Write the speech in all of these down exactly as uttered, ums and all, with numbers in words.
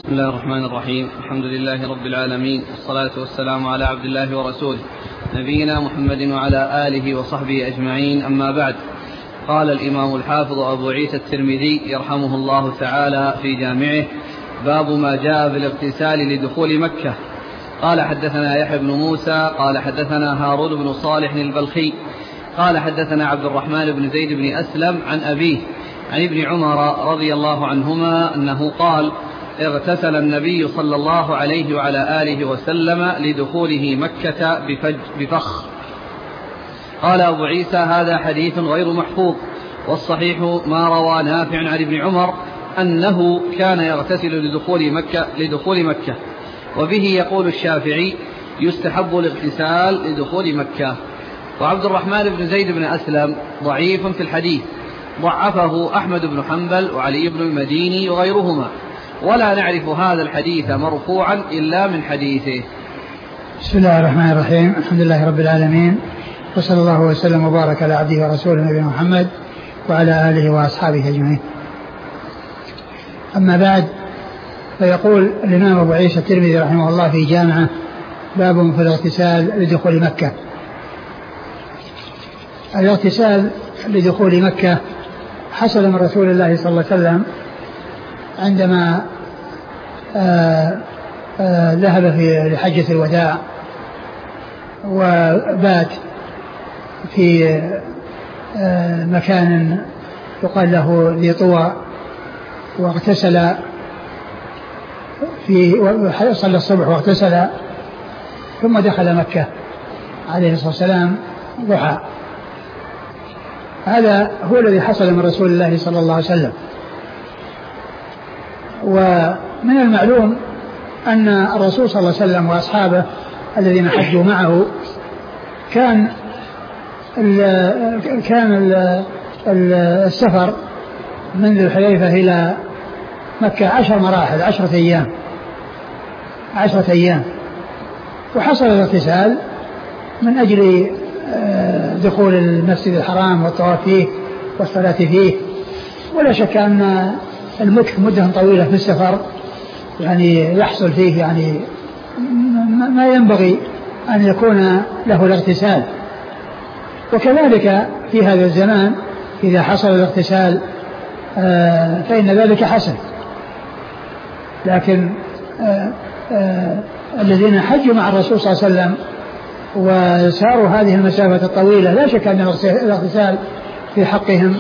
بسم الله الرحمن الرحيم. الحمد لله رب العالمين، والصلاة والسلام على عبد الله ورسوله نبينا محمد وعلى آله وصحبه أجمعين، أما بعد. قال الإمام الحافظ أبو عيسى الترمذي يرحمه الله تعالى في جامعه: باب ما جاء بالاغتسال لدخول مكة. قال حدثنا يحيى بن موسى قال حدثنا هارون بن صالح البلخي قال حدثنا عبد الرحمن بن زيد بن أسلم عن أبيه عن ابن عمر رضي الله عنهما أنه قال: اغتسل النبي صلى الله عليه وعلى آله وسلم لدخوله مكة بفخ. قال أبو عيسى: هذا حديث غير محفوظ، والصحيح ما روى نافع عن ابن عمر أنه كان يغتسل لدخول مكة, لدخول مكة وبه يقول الشافعي: يستحب الاغتسال لدخول مكة. وعبد الرحمن بن زيد بن أسلم ضعيف في الحديث، ضعفه أحمد بن حنبل وعلي بن المديني وغيرهما، ولا نعرف هذا الحديث مرفوعا إلا من حديثه. بسم الله الرحمن الرحيم. الحمد لله رب العالمين، وصلى الله وسلم وبارك على عبده ورسوله نبينا محمد وعلى آله وأصحابه أجمعين. أما بعد، فيقول الإمام أبو عيسى الترمذي رحمه الله في جامعه: باب في الاغتسال لدخول مكة. الاغتسال لدخول مكة حصل من رسول الله صلى الله عليه وسلم عندما آآ آآ ذهب في لحجة الوداع وبات في مكان يقال له ذي طوى، واغتسل في صلى الصبح واغتسل ثم دخل مكة عليه الصلاة والسلام ضحى. هذا هو الذي حصل من رسول الله صلى الله عليه وسلم. ومن المعلوم أن الرسول صلى الله عليه وسلم وأصحابه الذين حجوا معه كان ال كان ال السفر من ذي الحليفة إلى مكة عشر مراحل، عشرة أيام عشرة أيام وحصل الاغتسال من أجل دخول المسجد الحرام والطواف فيه والصلاة فيه. ولا شك أن المكث مدة طويلة في السفر يعني يحصل فيه يعني ما ينبغي أن يكون له الاغتسال. وكذلك في هذا الزمان إذا حصل الاغتسال فإن ذلك حسن، لكن آآ آآ الذين حجوا مع الرسول صلى الله عليه وسلم وساروا هذه المسافة الطويلة لا شك أن الاغتسال في حقهم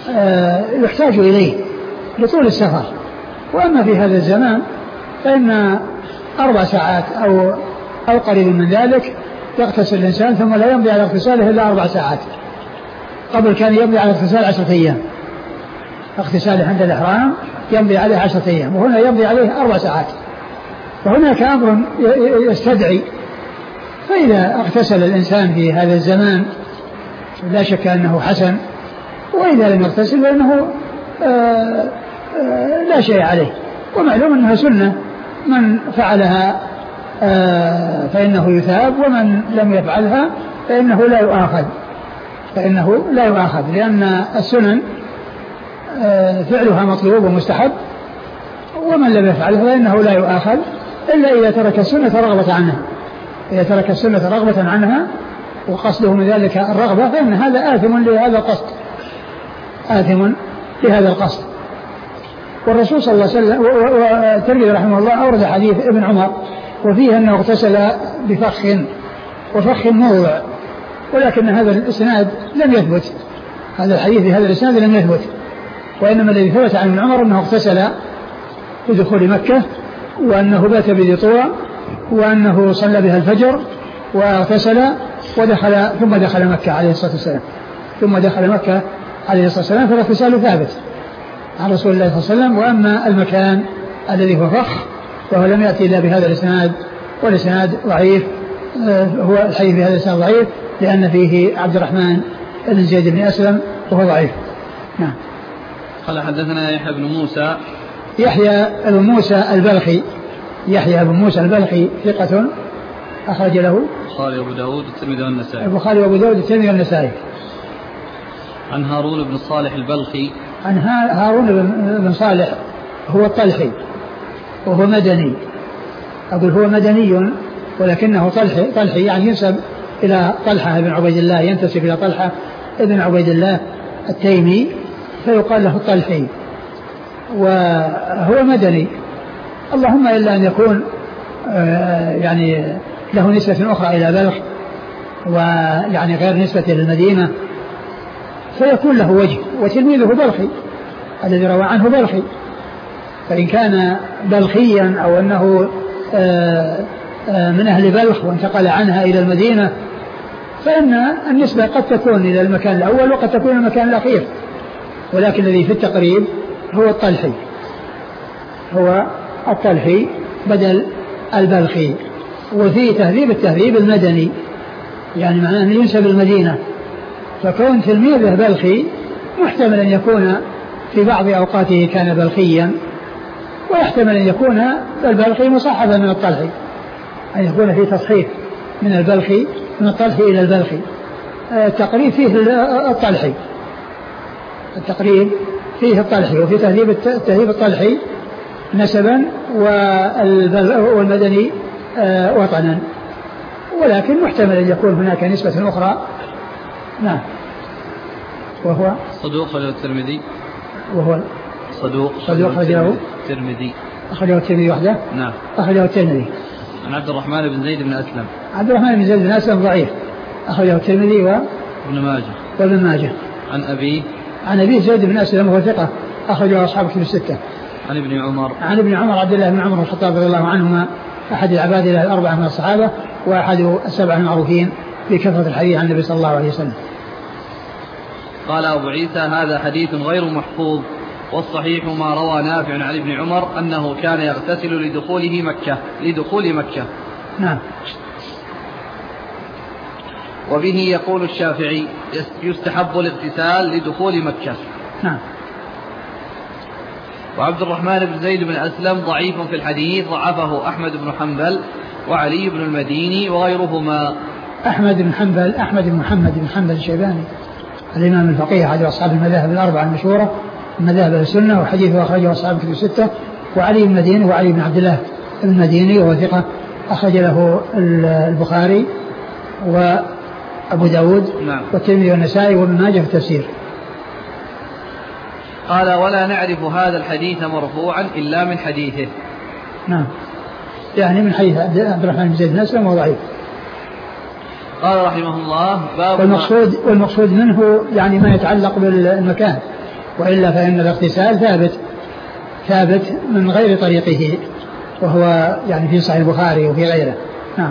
يحتاج إليه لطول السفر. وأما في هذا الزمان فإن أربع ساعات أو أو قريب من ذلك يغتسل الإنسان ثم لا يمضي على اغتساله إلا أربع ساعات. قبل كان يمضي على اغتسال عشرة أيام، اغتساله عند الإحرام يمضي عليه عشرة أيام، وهنا يمضي عليه أربع ساعات. وهناك أمر يستدعي، فإذا اغتسل الإنسان في هذا الزمان لا شك أنه حسن، وإذا لم يغتسل فإنه آآ آآ لا شيء عليه. ومعلوم أنها سنة، من فعلها فإنه يثاب، ومن لم يفعلها فإنه لا يؤاخذ فإنه لا يؤاخذ لأن السنن فعلها مطلوب ومستحب، ومن لم يفعلها فإنه لا يؤاخذ إلا إذا ترك السنة رغبة عنها. إذا ترك السنة رغبة عنها وقصده من ذلك الرغبة فإن هذا آثم لهذا القصد آثم لهذا القصد. والرسول صلى الله عليه وسلم والترمذي رحمه الله أورد حديث ابن عمر وفيه أنه اغتسل بفخ، وفخ موضع، ولكن هذا الإسناد لم يثبت، هذا الحديث بهذا الإسناد لم يثبت، وإنما الذي ثبت عن ابن عمر أنه اغتسل بدخول مكة، وأنه بات بذي طوى، وأنه صلى بها الفجر واغتسل ودخل ثم دخل مكة عليه الصلاة والسلام ثم دخل مكة عليه الصلاة والسلام فالاغتسال ثابت عن رسول الله صلى الله عليه وسلم. وأما المكان الذي هو فخ وهو لم يأتي إلا بهذا الإسناد، والإسناد ضعيف، هو الحديث بهذا الإسناد ضعيف لأن فيه عبد الرحمن بن زيد بن أسلم وهو ضعيف. نعم. قال حدثنا يحيى بن موسى يحيى بن موسى البلخي يحيى بن موسى البلخي ثقة أخرج له البخاري وأبو داود والترمذي والنسائي البخاري وأبو داود والترمذي والنسائي. عن هارون بن صالح البلخي عن هارون بن صالح هو الطلحي وهو مدني. أقول هو مدني ولكنه طلحي, طلحي يعني ينسب إلى طلحة بن عبيد الله, ينتسب إلى طلحة ابن عبيد الله التيمي فيقال له الطلحي, وهو مدني. اللهم إلا أن يكون يعني له نسبة أخرى إلى بلخ ويعني غير نسبة للمدينة فيكون له وجه, وتلميذه بلخي الذي روى عنه بلخي, فإن كان بلخيا أو أنه من أهل بلخ وانتقل عنها إلى المدينة فإن النسبة قد تكون إلى المكان الأول وقد تكون إلى المكان الأخير, ولكن الذي في التقريب هو الطلحي, هو الطلحي بدل البلخي. وفي تهذيب التهذيب المدني يعني معناه أن ينسب المدينة, فكون تلميذه بلخي محتمل أن يكون في بعض أوقاته كان بلخيا, ويحتمل أن يكون البلخي مصحبا من الطلحي, أن يكون في تصحيح من البلخي من الطلحي إلى البلخي. التقريب فيه الطلحي, التقريب فيه الطلحي, وفي تهذيب التهذيب الطلحي نسبا والمدني وطنا, ولكن محتمل أن يكون هناك نسبة أخرى. نعم. وهو صدوق خرجه الترمذي, وهو صدوق صدوق خرجه الترمذي, أخرجه الترمذي وحده. نعم. أخرجه الترمذي. عن عبد الرحمن بن زيد بن أسلم. عبد الرحمن بن زيد بن أسلم ضعيف, أخرجه الترمذي وابن ماجه وابن ماجه. عن أبي عن أبي زيد بن أسلم وهو ثقة, أخرجه أصحاب كتب الستة. عن ابن عمر عن ابن عمر عبد الله بن عمر الخطاب رضي الله عنهما, أحد العباد الأربعة من الصحابة وأحد السبعة المعروفين بكثرة الحديث عن النبي صلى الله عليه وسلم. قال أبو عيسى هذا حديث غير محفوظ, والصحيح ما روى نافع عن ابن عمر أنه كان يغتسل لدخوله مكة لدخول مكة. نعم. وبه يقول الشافعي يستحب الاغتسال لدخول مكة. نعم. وعبد الرحمن بن زيد بن أسلم ضعيف في الحديث, ضعفه أحمد بن حنبل وعلي بن المديني وغيرهما. أحمد بن حنبل أحمد بن محمد بن حنبل الشيباني الإمام الفقيه أحد أصحاب المذاهب الأربعة المشهورة مذاهب السنة, وحديثه أخرجه أصحاب كتب الستة. وعلي بن المديني وعلي بن عبد الله المديني وهو ثقة, أخرج له البخاري وأبو داود نعم. والترمذي والنسائي وابن ماجه في التفسير. قال ولا نعرف هذا الحديث مرفوعا إلا من حديثه. نعم, يعني من حديث عبد الرحمن بن زيد بن أسلم وضعيف. قال رحمه الله باب والمقصود, والمقصود منه يعني ما يتعلق بالمكان, وإلا فإن الاغتسال ثابت ثابت من غير طريقه, وهو يعني في صحيح البخاري وفي غيره. نعم.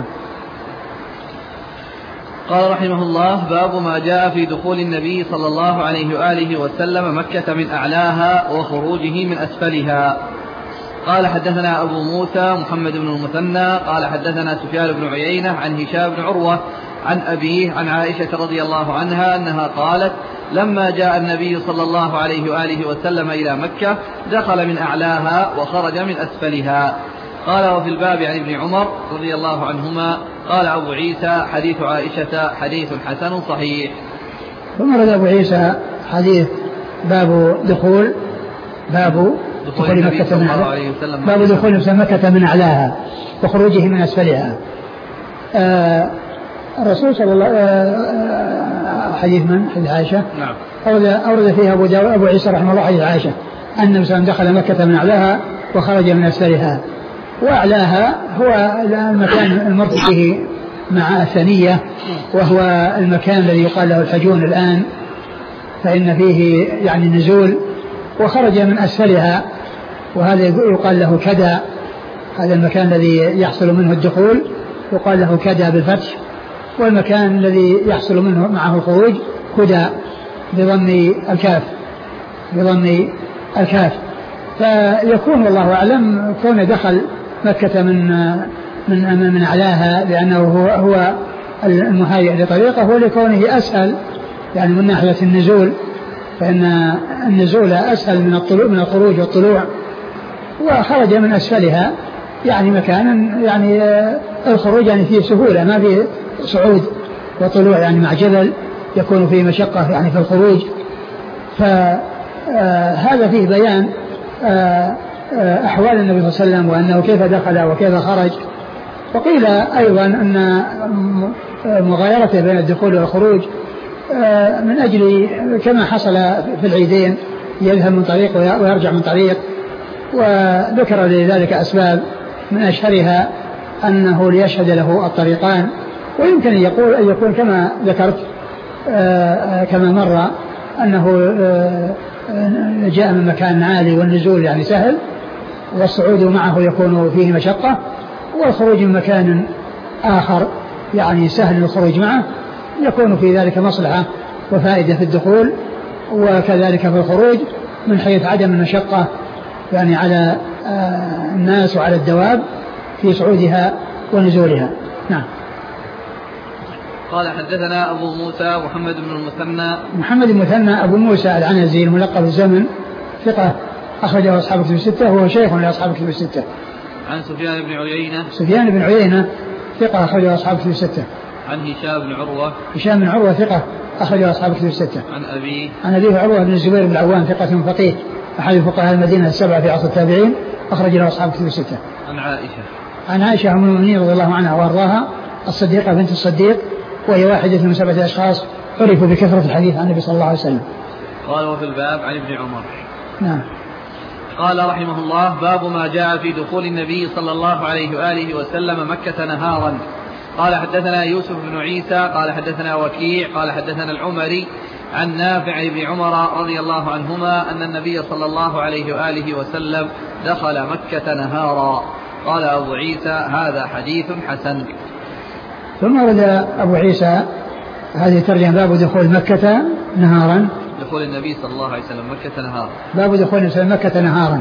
قال رحمه الله باب ما جاء في دخول النبي صلى الله عليه وآله وسلم مكة من أعلاها وخروجه من أسفلها. قال حدثنا أبو موسى محمد بن المثنى قال حدثنا سفيان بن عيينة عن هشام بن عروة عن أبيه عن عائشة رضي الله عنها أنها قالت لما جاء النبي صلى الله عليه وآله وسلم إلى مكة دخل من أعلاها وخرج من أسفلها. قال وفي الباب عن ابن عمر رضي الله عنهما قال أبو عيسى حديث عائشة حديث حسن صحيح. ثم رد أبو عيسى حديث باب دخول باب دخول مكة من أعلاها باب دخول مكة من أعلاها وخروجه من أسفلها. آه الرسول صلى الله آه حديث من حديث عائشة. نعم. أورد أورد فيها أبو, أبو عيسى رحمه الله حديث عائشة أن النبي صلى الله عليه وسلم دخل مكة من أعلاها وخرج من أسفلها. وأعلاها هو المكان المرتفع به مع الثنية, وهو المكان الذي يقال له الحجون الآن, فإن فيه يعني نزول. وخرج من أسفلها وهذا يقال له كدا, هذا المكان الذي يحصل منه الدخول يقال له كدا بالفتح, والمكان الذي يحصل منه معه الخروج كدا بضم الكاف بضم الكاف. فيكون والله أعلم كون دخل مكة من من من أعلاها لأنه هو هو المهيئ لطريقه, ولكونه أسهل يعني من ناحية النزول, فإن النزول أسهل من الطلوع من الخروج والطلوع. وخرج من أسفلها يعني مكانا يعني الخروج يعني فيه سهولة, ما فيه صعود وطلوع يعني مع جبل يكون فيه مشقة يعني في الخروج. فهذا فيه بيان أحوال النبي صلى الله عليه وسلم وأنه كيف دخل وكيف خرج. وقيل أيضا أن مغايرته بين الدخول والخروج من أجل كما حصل في العيدين يذهب من طريق ويرجع من طريق، وذكر لذلك أسباب من أشهرها أنه ليشهد له الطريقان. ويمكن أن يقول أن يكون كما ذكرت كما مر أنه جاء من مكان عالي والنزول يعني سهل، والصعود معه يكون فيه مشقة، والخروج من مكان آخر يعني سهل الخروج معه يكون في ذلك مصلحة وفائدة في الدخول وكذلك في الخروج من حيث عدم المشقة يعني على الناس وعلى الدواب في صعودها ونزولها. نعم. قال حدثنا أبو موسى محمد بن المثنى محمد بن المثنى أبو موسى العنزي الملقب بالزمن ثقة أخرجه أصحاب الكتب الستة وهو شيخ لأصحاب الكتب الستة. عن سفيان بن عيينة سفيان بن عيينة ثقة أخرجه أصحاب الكتب الستة. عن هشام بن عروة هشام بن عروة ثقة أخرجه أصحاب الكتب الستة. عن أبيه عن أبيه عروة بن الزبير بن العوام ثقة فقيه أحد فقهاء المدينة السبعة في عصر التابعين أخرج له أصحاب الكتب الستة. عن عائشة عن عائشة أم المؤمنين رضي الله عنها وأرضاها الصديقة بنت الصديق، وهي واحدة من سبعة أشخاص عرفوا بكثرة الحديث عن النبي صلى الله عليه وسلم. قال وفي الباب عن ابن عمر. نعم. قال رحمه الله باب ما جاء في دخول النبي صلى الله عليه وآله وسلم مكة نهارا. قال حدثنا يوسف بن عيسى قال حدثنا وكيع قال حدثنا العمري عن نافع بن عمر رضي الله عنهما أن النبي صلى الله عليه وآله وسلم دخل مكة نهارا. قال أبو عيسى هذا حديث حسن. ثم ورد أبو عيسى هذه ترجمة باب دخول مكة نهارا. دخول النبي صلى الله عليه وسلم مكة نهارا. باب دخول النبي مكة نهارا.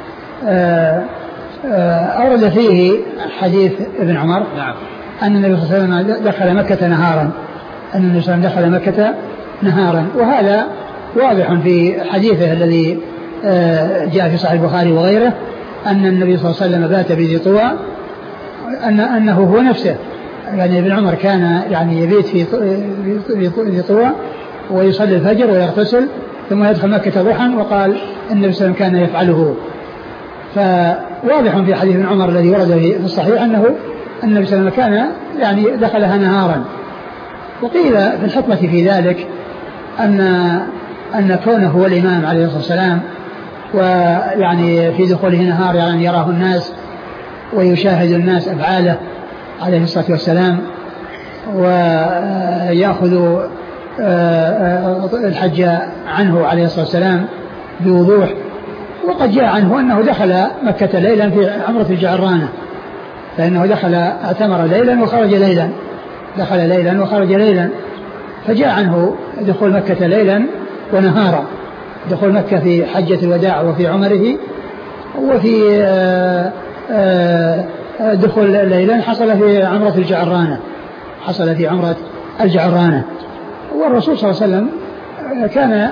أورد فيه حديث ابن عمر. نعم. أن النبي صلى الله عليه وسلم دخل مكة نهارا. أن النبي صلى الله عليه وسلم دخل مكة نهارا، وهذا واضح في حديثه الذي جاء في صحيح البخاري وغيره أن النبي صلى الله عليه وسلم بات بذي طوى، أن أنه هو نفسه يعني ابن عمر كان يعني يبيت في ذي طوى ويصلي الفجر ويغتسل ثم يدخل مكة ضحى، وقال النبي صلى الله عليه وسلم كان يفعله. فواضح في حديث ابن عمر الذي ورد في الصحيح أنه النبي صلى الله عليه وسلم كان يعني دخلها نهارا. وقيل في الحكمة في ذلك أن أن كونه هو الإمام عليه الصلاة والسلام ويعني في دخوله نهار يعني يراه الناس ويشاهد الناس أفعاله عليه الصلاة والسلام ويأخذ الحج عنه عليه الصلاة والسلام بوضوح. وقد جاء عنه أنه دخل مكة ليلا في عمرة الجعرانة، فإنه دخل اعتمر ليلا وخرج ليلا دخل ليلا وخرج ليلا فجاء عنه دخول مكة ليلا ونهارا، دخول مكة في حجة الوداع وفي عمره، وفي دخول ليلا حصل في عمرة الجعرانة حصل في عمرة الجعرانة. والرسول صلى الله عليه وسلم كان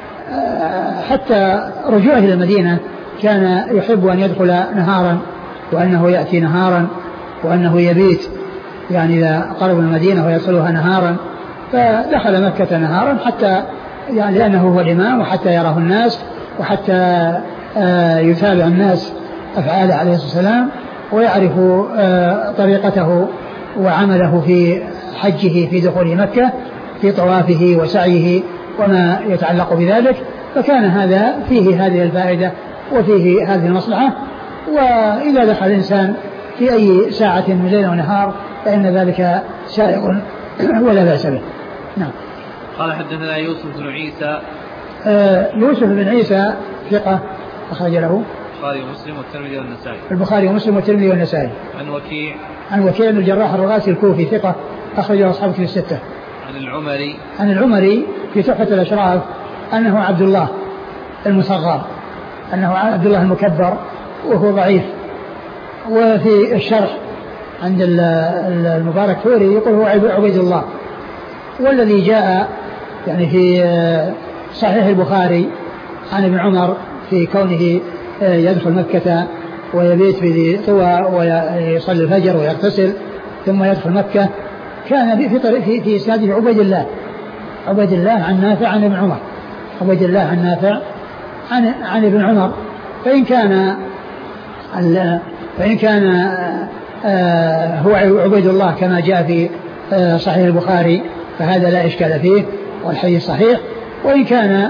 حتى رجوعه إلى المدينة كان يحب أن يدخل نهارا، وأنه يأتي نهارا، وأنه يبيت يعني إذا قرب المدينة ويدخلها نهارا. فدخل مكة نهارا حتى يعني لأنه هو الإمام وحتى يراه الناس وحتى يتابع الناس أفعاله عليه الصلاة والسلام ويعرف طريقته وعمله في حجه في دخول مكة في طوافه وسعيه وما يتعلق بذلك. فكان هذا فيه هذه الفائدة وفيه هذه المصلحة. وإذا دخل الإنسان في أي ساعة من ليل ونهار فإن ذلك سائغ ولا بأس به. نعم. قال حدثنا يوسف بن عيسى. آه يوسف بن عيسى ثقة أخرج له البخاري ومسلم والترمذي والنسائي. البخاري ومسلم والترمذي والنسائي. عن وكيع. عن وكيع بن الجراح الرغاسي الكوفي ثقة أخرجه أصحاب كتب الستة. عن العمري. عن العمري في تحفة الأشراف أنه عبد الله المصغر، أنه عبد الله المكبر وهو ضعيف. وفي الشرح عند المبارك فوري يقول هو عبيد الله. والذي جاء يعني في صحيح البخاري عن ابن عمر في كونه يدخل مكة ويبيت في طوى ويصلي الفجر ويغتسل ثم يدخل مكة كان في طريق في في اسناده عبيد الله عبيد الله عن نافع عن ابن عمر عبيد الله عن نافع عن عن ابن عمر. فإن كان فإن كان هو عبيد الله كما جاء في صحيح البخاري فهذا لا إشكال فيه والحديث صحيح. وإن كان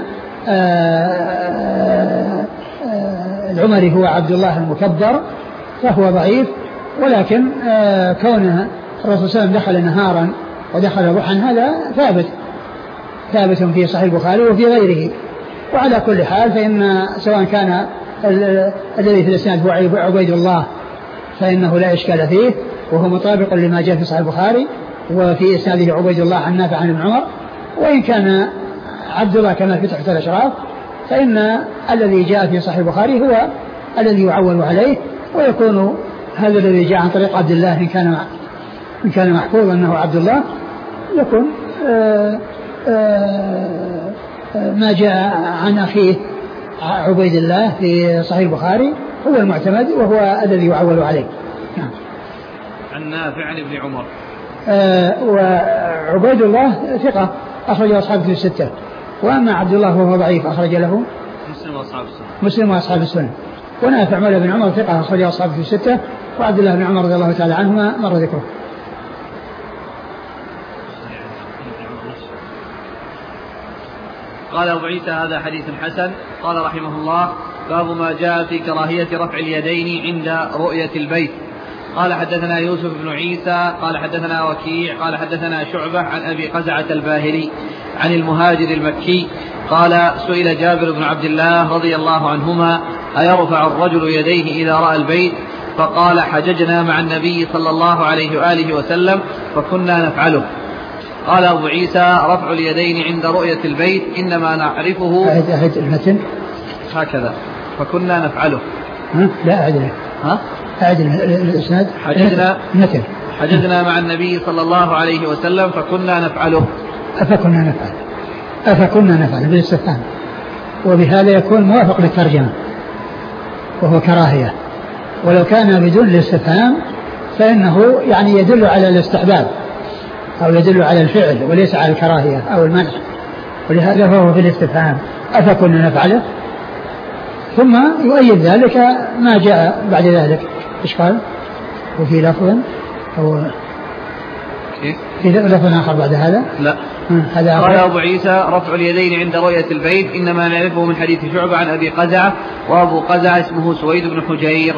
العمري هو عبد الله المكبر فهو ضعيف، ولكن كونه الرسول صلى الله عليه وسلم دخل نهارا ودخل ضحى هذا ثابت ثابت في صحيح البخاري وفي غيره. وعلى كل حال فإن سواء كان الذي في الإسناد هو عبيد الله فإنه لا إشكال فيه وهو مطابق لما جاء في صحيح البخاري وفي إسناده عبيد الله عن نافع عن ابن عمر. وإن كان عبد الله كما في تحفة الأشراف فإن الذي جاء في صحيح البخاري هو الذي يعول عليه، ويكون هذا الذي جاء عن طريق عبد الله إن كان إن كان محفوظ أنه عبد الله يكون آآ آآ ما جاء عن أخيه عبيد الله في صحيح البخاري هو المعتمد وهو الذي يعول عليه. نعم. عن نافع عن ابن عمر. وعبيد الله ثقة أخرجه أصحابه الستة، وأما عبد الله وهو ضعيف أخرج له مسلم وأصحاب السنة. مسلم وأصحاب السنة. ونافع مولى بن عمر ثقة أخرجه أصحابه الستة، وعبد الله بن عمر رضي الله تعالى عنهما مر ذكره. قال أبو عيسى هذا حديث حسن. قال رحمه الله باب ما جاء في كراهية رفع اليدين عند رؤية البيت. قال حدثنا يوسف بن عيسى قال حدثنا وكيع قال حدثنا شعبة عن أبي قزعة الباهلي عن المهاجر المكي قال سئل جابر بن عبد الله رضي الله عنهما أيرفع الرجل يديه إذا رأى البيت؟ فقال حججنا مع النبي صلى الله عليه وآله وسلم فكنا نفعله. قال أبو عيسى رفع اليدين عند رؤية البيت إنما نعرفه أعد أعد المتن هكذا فكنا نفعله. ها؟ لا أعد ها؟ أعد الإسناد. حججنا المتن حججنا مع النبي صلى الله عليه وسلم فكنا نفعله. أفكنا نفعل أفكنا نفعل بالاستفهام، وبهذا يكون موافق للترجمة وهو كراهية، ولو كان بدون الاستفهام فإنه يعني يدل على الاستحباب أو يدل على الفعل وليس على الكراهية أو المنع، ولهذا هو في الاستفهام أفكنا نفعله. ثم يؤيد ذلك ما جاء بعد ذلك. إيش قال؟ وفي لفظ أو في لفظ آخر بعد هذا؟ لا. هذا قال أبو عيسى رفع اليدين عند رؤية البيت إنما نعرفه من حديث شعبة عن أبي قزعة، وأبو قزعة اسمه سويد بن حجير.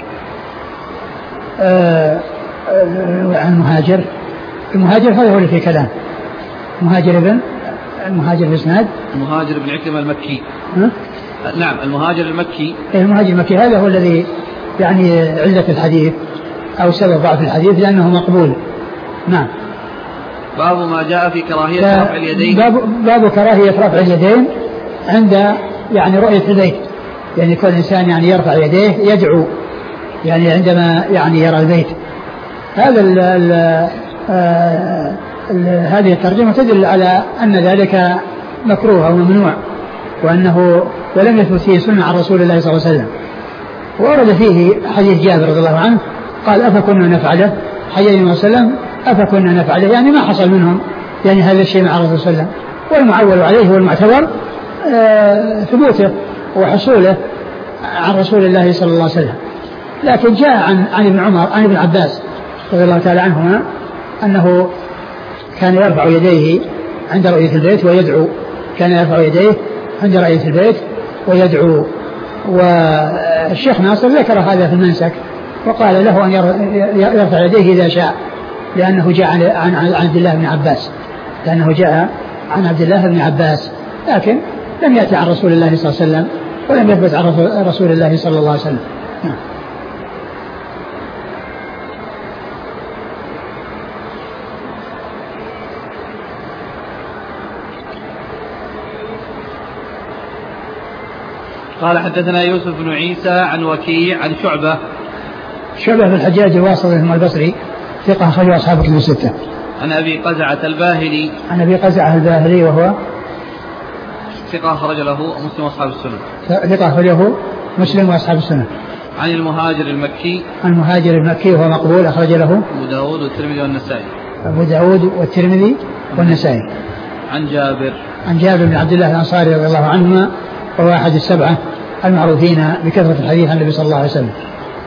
آه آه عن مهاجر. المهاجر هذا هو اللي في كلام. مهاجر ابن المهاجر الإسناد المهاجر بن عكرمة المكي. ها؟ نعم المهاجر المكي. المهاجر المكي هذا هو الذي يعني علة الحديث أو سبب ضعف الحديث لأنه مقبول. نعم. باب ما جاء في كراهية رفع اليدين. باب, باب كراهية رفع اليدين عند يعني رؤية البيت، يعني كل إنسان يعني يرفع يديه يدعو يعني عندما يعني يرى البيت. هذا ال ال آه ال هذه الترجمة تدل على أن ذلك مكروه أو ممنوع، وأنه ولم يثبت فيه سنة عن رسول الله صلى الله عليه وسلم. وورد فيه حديث جابر رضي الله عنه قال أفكنا نفعله، حديث النبي صلى الله عليه وسلم أفكنا نفعله، يعني ما حصل منهم يعني هذا الشيء مع الرسول صلى الله عليه وسلم. والمعول عليه والمعتبر آه ثبوته وحصوله عن رسول الله صلى الله عليه وسلم. لكن جاء عن عن ابن عمر عن ابن عباس رضي الله تعالى عنهما أنه كان يرفع يديه عند رؤية البيت ويدعو، كان يرفع يديه عند رؤية البيت ويدعو. والشيخ ناصر ذكر هذا في المنسك وقال له أن يرفع يديه إذا شاء، لأنه جاء عن, عن, عن عبد الله بن عباس لأنه جاء عن عبد الله بن عباس، لكن لم يأتي عن رسول الله صلى الله عليه وسلم ولم يثبت عن رسول الله صلى الله عليه وسلم. قال حدثنا يوسف بن عيسى عن وكيع عن شعبة. شعبة بن الحجاج الواسطي ثم البصري ثقة أخرجه أصحاب الكتب الستة. عن أبي قزعة الباهلي. عن أبي قزعة الباهلي وهو ثقة أخرج له مسلم وأصحاب السنة. ثقة أخرجه مسلم وأصحاب السنة. عن المهاجر المكي. عن المهاجر المكي وهو مقبول أخرج له أبو داود والترمذي والنسائي. أبو داود والترمذي والنسائي. عن جابر. عن جابر بن عبد الله الأنصاري رضي الله عنهما وهو أحد السبعة المعروفين بكثرة الحديث عن النبي صلى الله عليه وسلم.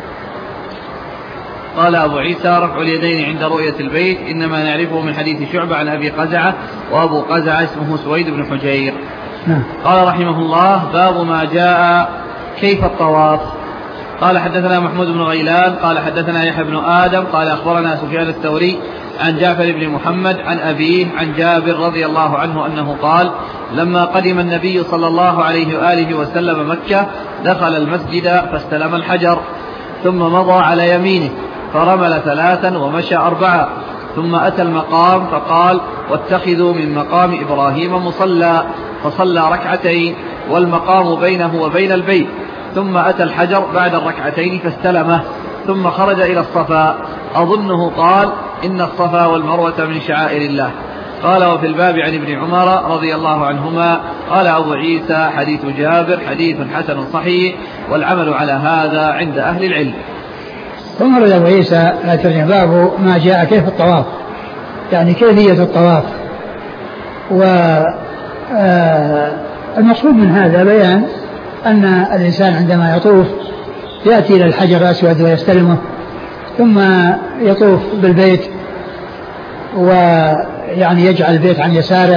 قال أبو عيسى رفع اليدين عند رؤية البيت إنما نعرفه من حديث شعبة عن أبي قزعة، وأبو قزعة اسمه سويد بن حجير. قال رحمه الله باب ما جاء كيف الطواف. قال حدثنا محمود بن غيلان قال حدثنا يحيى بن آدم قال أخبرنا سفيان الثوري عن جعفر بن محمد عن أبيه عن جابر رضي الله عنه أنه قال لما قدم النبي صلى الله عليه وآله وسلم مكة دخل المسجد فاستلم الحجر ثم مضى على يمينه فرمل ثلاثا ومشى أربعة ثم أتى المقام فقال واتخذوا من مقام إبراهيم مصلى فصلى ركعتين والمقام بينه وبين البيت ثم أتى الحجر بعد الركعتين فاستلمه ثم خرج إلى الصفا أظنه قال إن الصفا والمروة من شعائر الله. قال وفي الباب عن ابن عمر رضي الله عنهما قال أبو عيسى حديث جابر حديث حسن صحيح والعمل على هذا عند أهل العلم. ثم رد أبو عيسى ترجم باب ما جاء كيف الطواف، يعني كيفية الطواف. والمقصود من هذا بيان أن الإنسان عندما يطوف يأتي إلى الحجر الأسود ويستلمه ثم يطوف بالبيت ويعني يجعل البيت عن يساره.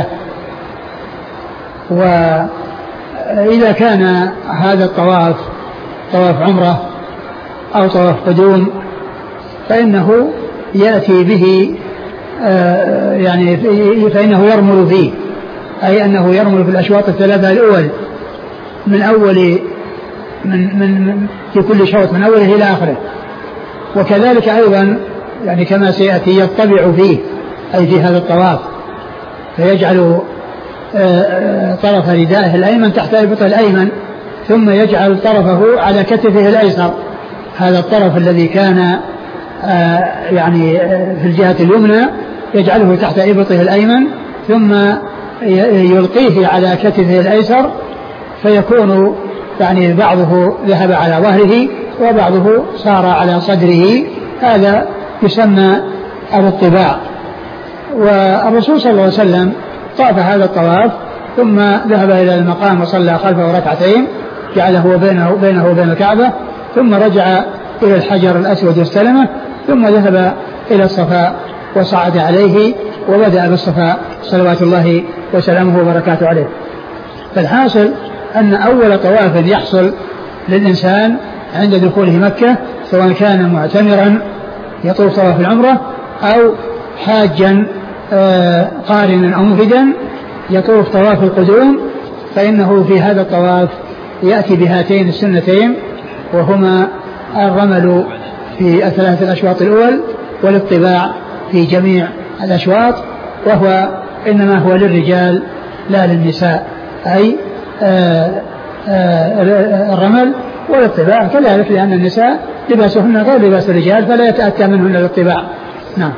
وإذا كان هذا الطواف طواف عمرة أو طواف قدوم فإنه يأتي به يعني فإنه يرمل فيه، أي أنه يرمل في الأشواط الثلاثة الأول من أول من من في كل شوط من أوله إلى آخره. وكذلك أيضا يعني كما سيأتي يطبع فيه أي في هذا الطواف فيجعل طرف ردائه الأيمن تحت إبطه الأيمن ثم يجعل طرفه على كتفه الأيسر، هذا الطرف الذي كان يعني في الجهة اليمنى يجعله تحت إبطه الأيمن ثم يلقيه على كتفه الأيسر فيكون يعني بعضه ذهب على ظهره وبعضه صار على صدره، هذا يسمى الاطباع. والرسول صلى الله عليه وسلم طاف هذا الطواف ثم ذهب إلى المقام وصلى خلفه ركعتين جعله بينه بينه وبين الكعبة ثم رجع إلى الحجر الأسود واستلمه ثم ذهب إلى الصفا وصعد عليه وبدأ بالصفا صلوات الله وسلامه وبركاته عليه. فالحاصل أن أول طواف يحصل للإنسان عند دخوله مكة سواء كان معتمرا يطوف طواف العمرة أو حاجا قارنا أو مفردا يطوف طواف القدوم، فإنه في هذا الطواف يأتي بهاتين السنتين وهما الرمل في الثلاث الأشواط الأول والاطباع في جميع الأشواط، وهو إنما هو للرجال لا للنساء، أي آآ آآ الرمل والاطباع كذلك لأن النساء لباسهن غير لباس الرجال فلا يتأتى منهن الاطباع. نعم.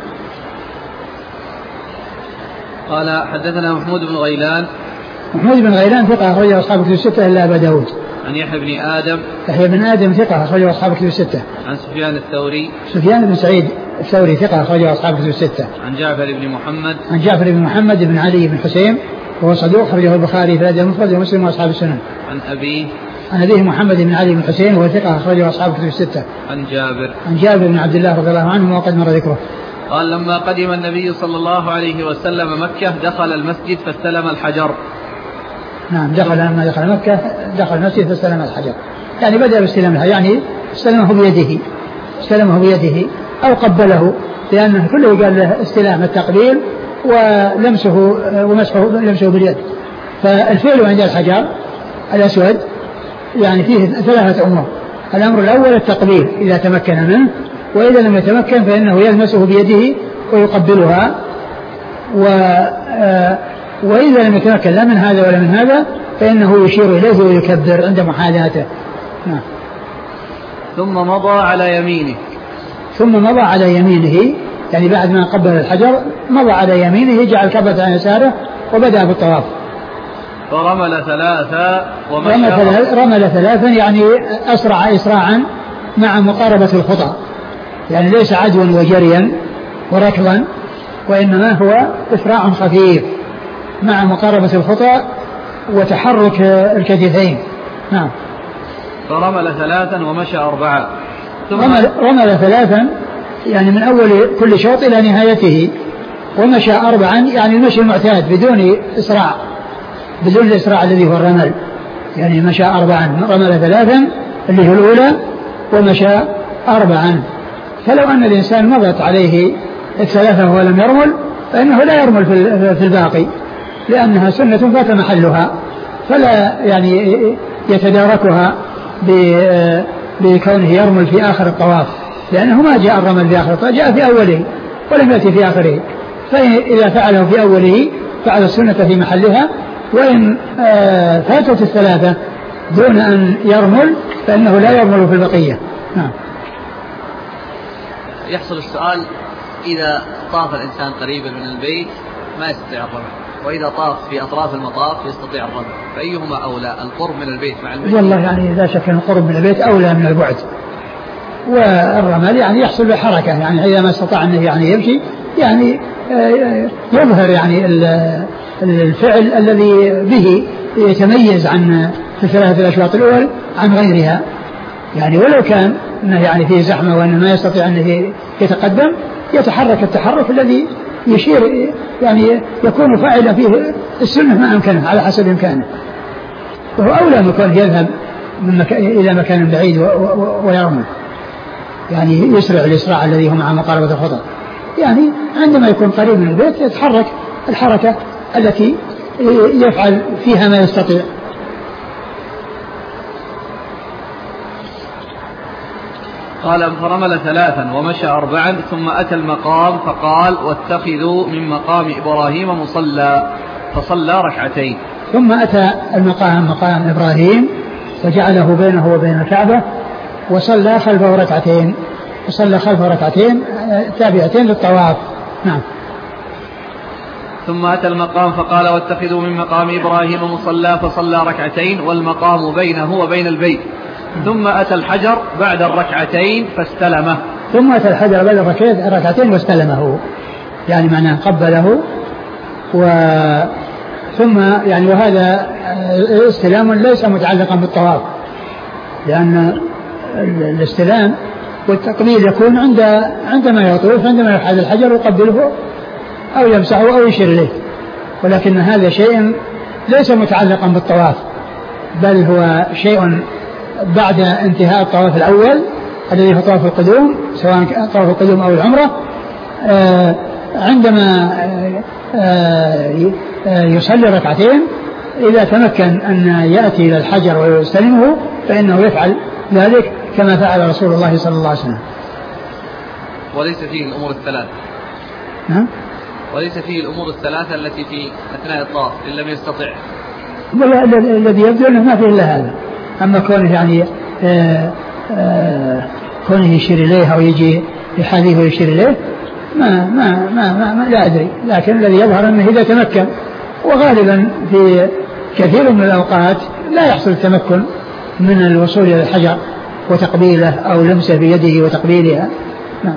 قال حدثنا محمود بن غيلان. محمود بن غيلان ثقة أخرجه أصحاب كتب الستة إلا أبا داود. عن يحيى بن آدم. يحيى بن آدم ثقة أخرجه أصحاب كتب الستة. عن سفيان الثوري. سفيان بن سعيد الثوري ثقة أخرجه أصحاب كتب الستة. عن جعفر بن محمد. عن جعفر بن محمد بن علي بن حسين وهو صدوق أخرجه البخاري في الأدب المفرد ومسلم وأصحاب السنن. عن أبيه. عن أبيه محمد بن علي بن حسين وهو ثقة أخرجه أصحاب كتب الستة. عن جابر. عن جابر بن عبد الله رضي الله عنه وقد مر ذكره. قال لما قدم النبي صلى الله عليه وسلم مكة دخل المسجد فاستلم الحجر. نعم دخل لما دخل مكة دخل المسجد فاستلم الحجر، يعني بدأ باستلام الحجر يعني استلمه بيده استلمه بيده أو قبله، لأنه كله قال له استلام التقبيل ولمسه ومسحه لمسه باليد. فالفعل عند الحجر الأسود يعني فيه ثلاثة أمور. الأمر الأول التقبيل إذا تمكن منه، وإذا لم يتمكن فإنه يلمسه بيده ويقبلها، و وإذا لم يتمكن لا من هذا ولا من هذا فإنه يشير إليه ويكبر عند محاذاته. نعم. ثم مضى على يمينه. ثم مضى على يمينه يعني بعد ما قبل الحجر مضى على يمينه جعل كبة عن يساره وبدأ بالطواف. فرمل ثلاثة ومشى. رمل ثلاثا يعني أسرع إسراعا مع مقاربة الخطى، يعني ليس عدوا وجريا وركضا، وإنما هو إسراع خفيف مع مقاربة الخطى وتحرك الكتفين. نعم. فرمل ثلاثا ومشى أربعة. ثم رمل, رمل ثلاثا يعني من أول كل شوط إلى نهايته، ومشى أربعا يعني المشي المعتاد بدون إسراع، بدون الإسراع الذي هو الرمل، يعني مشى أربعا، رمل ثلاثا اللي هو الأولى ومشى أربعا. فلو أن الإنسان مضت عليه الثلاثة ولم يرمل فإنه لا يرمل في الباقي، لأنها سنة فات محلها، فلا يعني يتداركها بكونه يرمل في آخر الطواف، لأنه ما جاء الرمل في آخر الطواف، جاء في أوله ولم يأتي في آخره. فإذا فعله في أوله فعل السنة في محلها، وإن فاتت الثلاثة دون أن يرمل فإنه لا يرمل في البقية. نعم. يحصل السؤال: إذا طاف الإنسان قريبا من البيت ما يستطيع الرمل، وإذا طاف في أطراف المطاف يستطيع الرمل، فأيهما أولى، القرب من البيت مع البيت؟ والله يعني إذا شك القرب من البيت أولى من البعد، والرمل يعني يحصل له حركة، يعني إذا ما استطاع أنه يعني يمشي يعني يظهر يعني الفعل الذي به يتميز عن في الثلاثة الأشواط الأول عن غيرها، يعني ولو كان أنه يعني فيه زحمة وأنه ما يستطيع أنه يتقدم يتحرك التحرك الذي يشير يعني يكون فاعلا فيه السنة ما أمكنه على حسب إمكانه، وهو أولى من كونه يذهب من مكان إلى مكان بعيد ويرمل، يعني يسرع الإسراع الذي هو مع مقاربة الخطأ. يعني عندما يكون قريب من البيت يتحرك الحركة التي يفعل فيها ما يستطيع. قال: فرمل ثلاثا ومشى أربعا ثم أتى المقام فقال: واتخذوا من مقام إبراهيم مصلى، فصلى ركعتين. ثم أتى المقام مقام إبراهيم فجعله بينه وبين الكعبة وصلى خلفه ركعتين، وصلى خلفه ركعتين تابعتين للطواف. نعم. ثم أتى المقام فقال: واتخذوا من مقام إبراهيم مصلى، فصلى ركعتين والمقام بينه وبين البيت. ثم أتى الحجر بعد الركعتين فاستلمه. ثم أتى الحجر بعد الركعتين واستلمه، يعني معناه قبله، و ثم يعني وهذا استلام ليس متعلقا بالطواف، لأن الاستلام والتقبيل يكون عند عندما يطوف، عندما يحاذي الحجر يقبله أو يمسحه أو يشير إليه، ولكن هذا شيء ليس متعلقا بالطواف، بل هو شيء بعد انتهاء الطواف الأول الذي هو طواف القدوم، سواء طواف القدوم أو العمرة، عندما يصلي ركعتين إذا تمكن أن يأتي إلى الحجر ويستلمه فإنه يفعل ذلك كما فعل رسول الله صلى الله عليه وسلم. وليس فيه الأمور الثلاثة. نعم. وليس فيه الأمور الثلاثة التي في أثناء الطواف إن لم يستطع. الذي يبدو أنه ما فيه إلا هذا، أما كونه يعني آآ آآ كونه يشير إليه أو يجي يحاذيه ويشير إليه ما ما ما, ما, ما لا أدري، لكن الذي يظهر أنه إذا تمكن، وغالبا في كثير من الأوقات لا يحصل التمكن من الوصول إلى الحجر وتقبيله أو لمسه بيده وتقبيلها. نعم.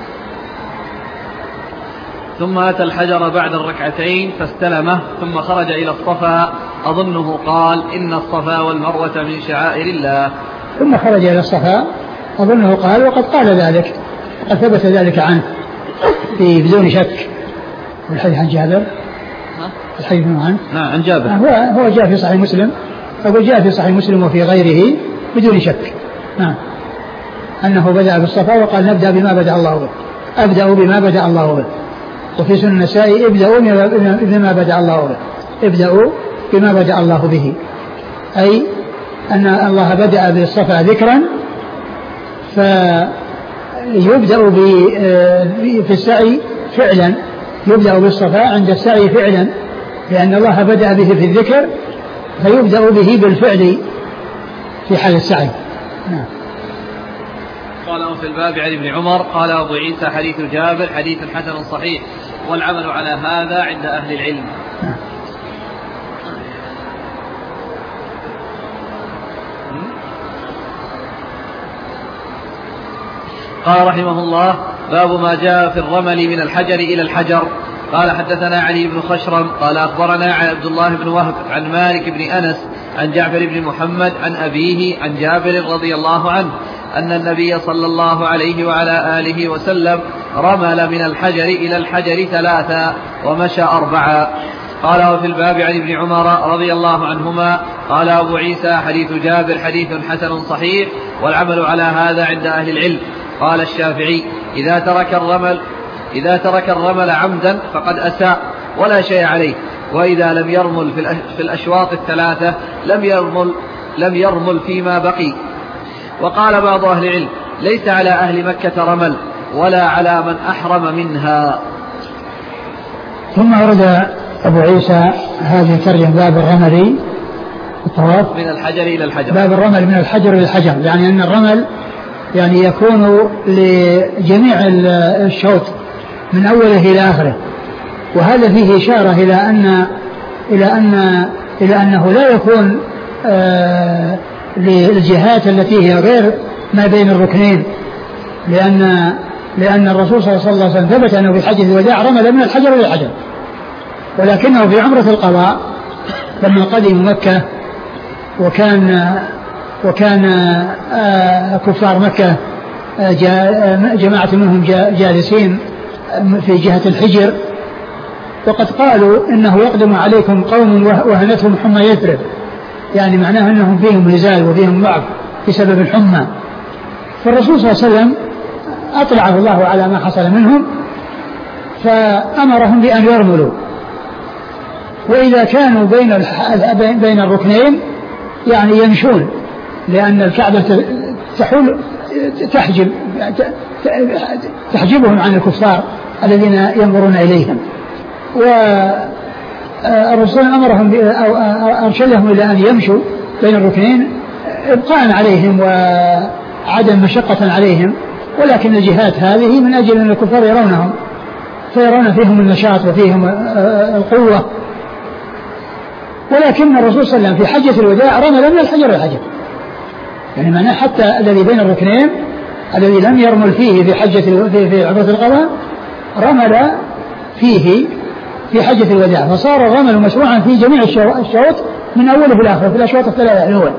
ثم أتى الحجر بعد الركعتين فاستلمه ثم خرج إلى الصفا، أظنه قال: إن الصفا والمروة من شعائر الله. ثم خرج إلى الصفا أظنه قال، وقد قال ذلك، قد ثبت ذلك عنه في بدون شك. والحديث عن جابر، الحديث عنه نعم عن جابر، هو هو جاء في صحيح مسلم، أقول جاء في صحيح مسلم وفي غيره بدون شك. نعم. أنه بدأ بالصفا وقال: نبدأ بما بدأ الله به، أبدأ بما بدأ الله به. وفي سنن النسائي: ابدأوا بما بدأ الله به، ابدأوا بما بدأ الله به، أي أن الله بدأ بالصفا ذكرا فيبدأ في السعي فعلا، يبدأ بالصفا عند السعي فعلا، لأن الله بدأ به في الذكر فيبدأ به بالفعل في حال السعي. نعم. قال: في الباب عن ابن عمر قال أبو عيسى: حديث جابر حديث حسن صحيح، والعمل على هذا عند أهل العلم. نعم. قال رحمه الله: باب ما جاء في الرمل من الحجر إلى الحجر. قال: حدثنا علي بن خشرم قال أخبرنا عن عبد الله بن وهب عن مالك بن أنس عن جعفر بن محمد عن أبيه عن جابر رضي الله عنه أن النبي صلى الله عليه وعلى آله وسلم رمل من الحجر إلى الحجر ثلاثا ومشى أربعا. قال وفي الباب عن ابن عمر رضي الله عنهما قال أبو عيسى حديث جابر حديث حسن صحيح والعمل على هذا عند أهل العلم. قال الشافعي إذا ترك الرمل إذا ترك الرمل عمدا فقد أساء ولا شيء عليه، وإذا لم يرمل في الأشواط الثلاثة لم يرمل, لم يرمل فيما بقي. وقال بعض أهل العلم ليس على أهل مكة رمل ولا على من أحرم منها. ثم ورد أبو عيسى هذه ترجم باب الرمل الطواف من الحجر إلى الحجر، باب الرمل من الحجر إلى الحجر، يعني أن الرمل يعني يكون لجميع الشوط من أوله إلى آخره، وهذا فيه إشارة إلى أن إلى أن إلى أنه لا يكون آه للجهات التي هي غير ما بين الركنين، لأن لأن الرسول صلى الله عليه وسلم ثبت أنه في حجة الوداع رمل من الحجر إلى الحجر، ولكنه في عمرة القضاء لما قدم مكة وكان وكان آه كفار مكة آه جماعة منهم جالسين في جهة الحجر، وقد قالوا إنه يقدم عليكم قوم وهنتهم حمى يثرب، يعني معناه أنهم فيهم نزال وفيهم ضعف بسبب الحمى. فالرسول صلى الله عليه وسلم أطلعه الله على ما حصل منهم فأمرهم بأن يرملوا، وإذا كانوا بين بين الركنين يعني يمشون، لأن الكعبة تحول تحجب تحجبهم عن الكفار الذين ينظرون إليهم. والرسول أمرهم أو أرشدهم إلى أن يمشوا بين الركنين إبقاء عليهم وعدم مشقة عليهم، ولكن الجهات هذه من أجل أن الكفار يرونهم فيرون فيهم النشاط وفيهم القوة. ولكن الرسول صلى الله عليه وسلم في حجة الوداع رمل من الحجر إلى الحجر، يعني معناه حتى الذي بين الركنين الذي لم يرمل فيه في حجة في, في عمرة القضاء رمل فيه في حجة الوداع، فصار الرمل مشروعا في جميع الشوط من أوله إلى آخره في الأشواط الثلاثة الأول.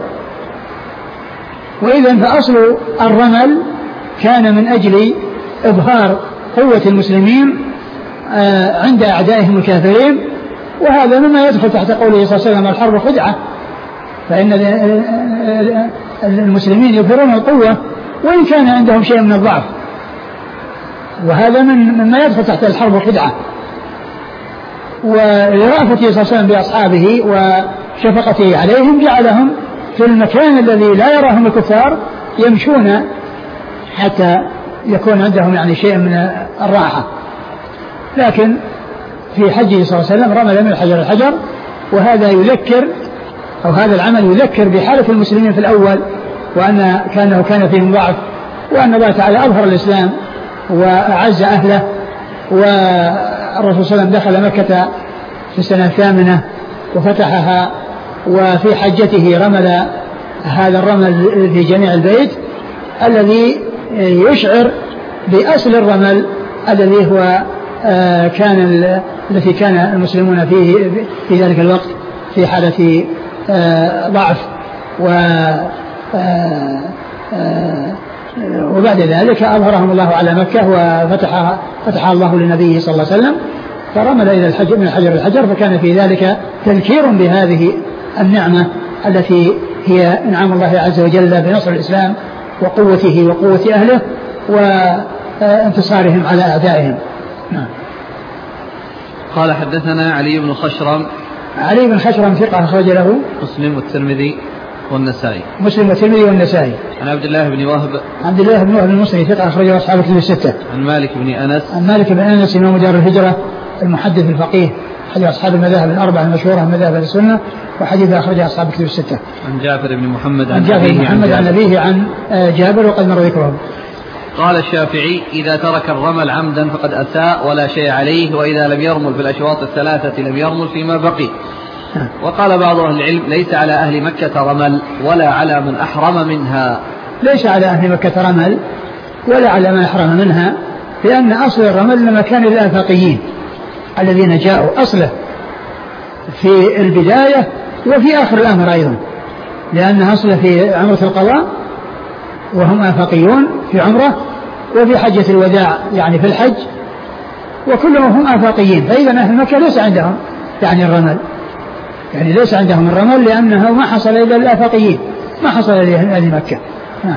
وإذا فأصل الرمل كان من أجل إظهار قوة المسلمين عند أعدائهم الكافرين، وهذا مما يدخل تحت قوله صلى الله عليه وسلم الحرب خدعة، فإن المسلمين يظهرون القوة وإن كان عندهم شيء من الضعف، وهذا من مما يدخل تحت الحرب خدعة. ولرأفته صلى الله عليه وسلم بأصحابه وشفقته عليهم جعلهم في المكان الذي لا يراهم الكفار يمشون حتى يكون عندهم يعني شيء من الراحة. لكن في حجه صلى الله عليه وسلم رمل من الحجر الحجر، وهذا يذكر أو هذا العمل يذكر بحالة المسلمين في الأول، وأن كانه كان فيهم ضعف، وأن الله تعالى أظهر الإسلام وأعز أهله. والرسول صلى الله عليه وسلم دخل مكة في السنة الثامنة وفتحها، وفي حجته رمل هذا الرمل في جميع البيت الذي يشعر بأصل الرمل الذي هو كان التي كان المسلمون فيه في ذلك الوقت في حالة ضعف. و وبعد ذلك أظهرهم الله على مكة وفتح فتح الله لنبيه صلى الله عليه وسلم، فرمل إلى الحجر من الحجر الحجر، فكان في ذلك تذكير بهذه النعمة التي هي انعام الله عز وجل بنصر الإسلام وقوته وقوة أهله وانتصارهم على أعدائهم. نعم. قال حدثنا علي بن خشرم. علي بن خشرم ثقة أخرج له مسلم والترمذي والنسائي. مسلم والترمذي والنسائي. عن عبد الله بن وهب. عبد الله بن وهب المصري ثقة أخرجه أصحاب الكتب الستة. عن مالك بن أنس. عن مالك بن أنس إمام دار الهجرة المحدث الفقيه حديث أصحاب المذاهب الأربعة المشهورة من مذاهب السنة، وحديث أخرجه أصحاب الكتب الستة. عن جابر بن محمد عن جابر بن محمد عن أبيه عن جابر وقد مر ذكره. قال الشافعي إذا ترك الرمل عمدا فقد أساء ولا شيء عليه، وإذا لم يرمل في الأشواط الثلاثة لم يرمل فيما بقي. وقال بعض أهل العلم ليس على أهل مكة رمل ولا على من أحرم منها. ليس على أهل مكة رمل ولا على من أحرم منها، لأن أصل الرمل لما كان للآفاقيين الذين جاءوا أصله في البداية وفي آخر الأمر أيضا، لأن أصله في عمرة القضاء وهم آفاقيون في عمره وفي حجة الوداع يعني في الحج، وكلهم هم آفاقيين. فإذا أهل مكة ليس عندهم يعني الرمل، يعني ليس عندهم الرمل لأنه ما حصل إلا الآفاقيين، ما حصل إلا أهل مكة. نعم.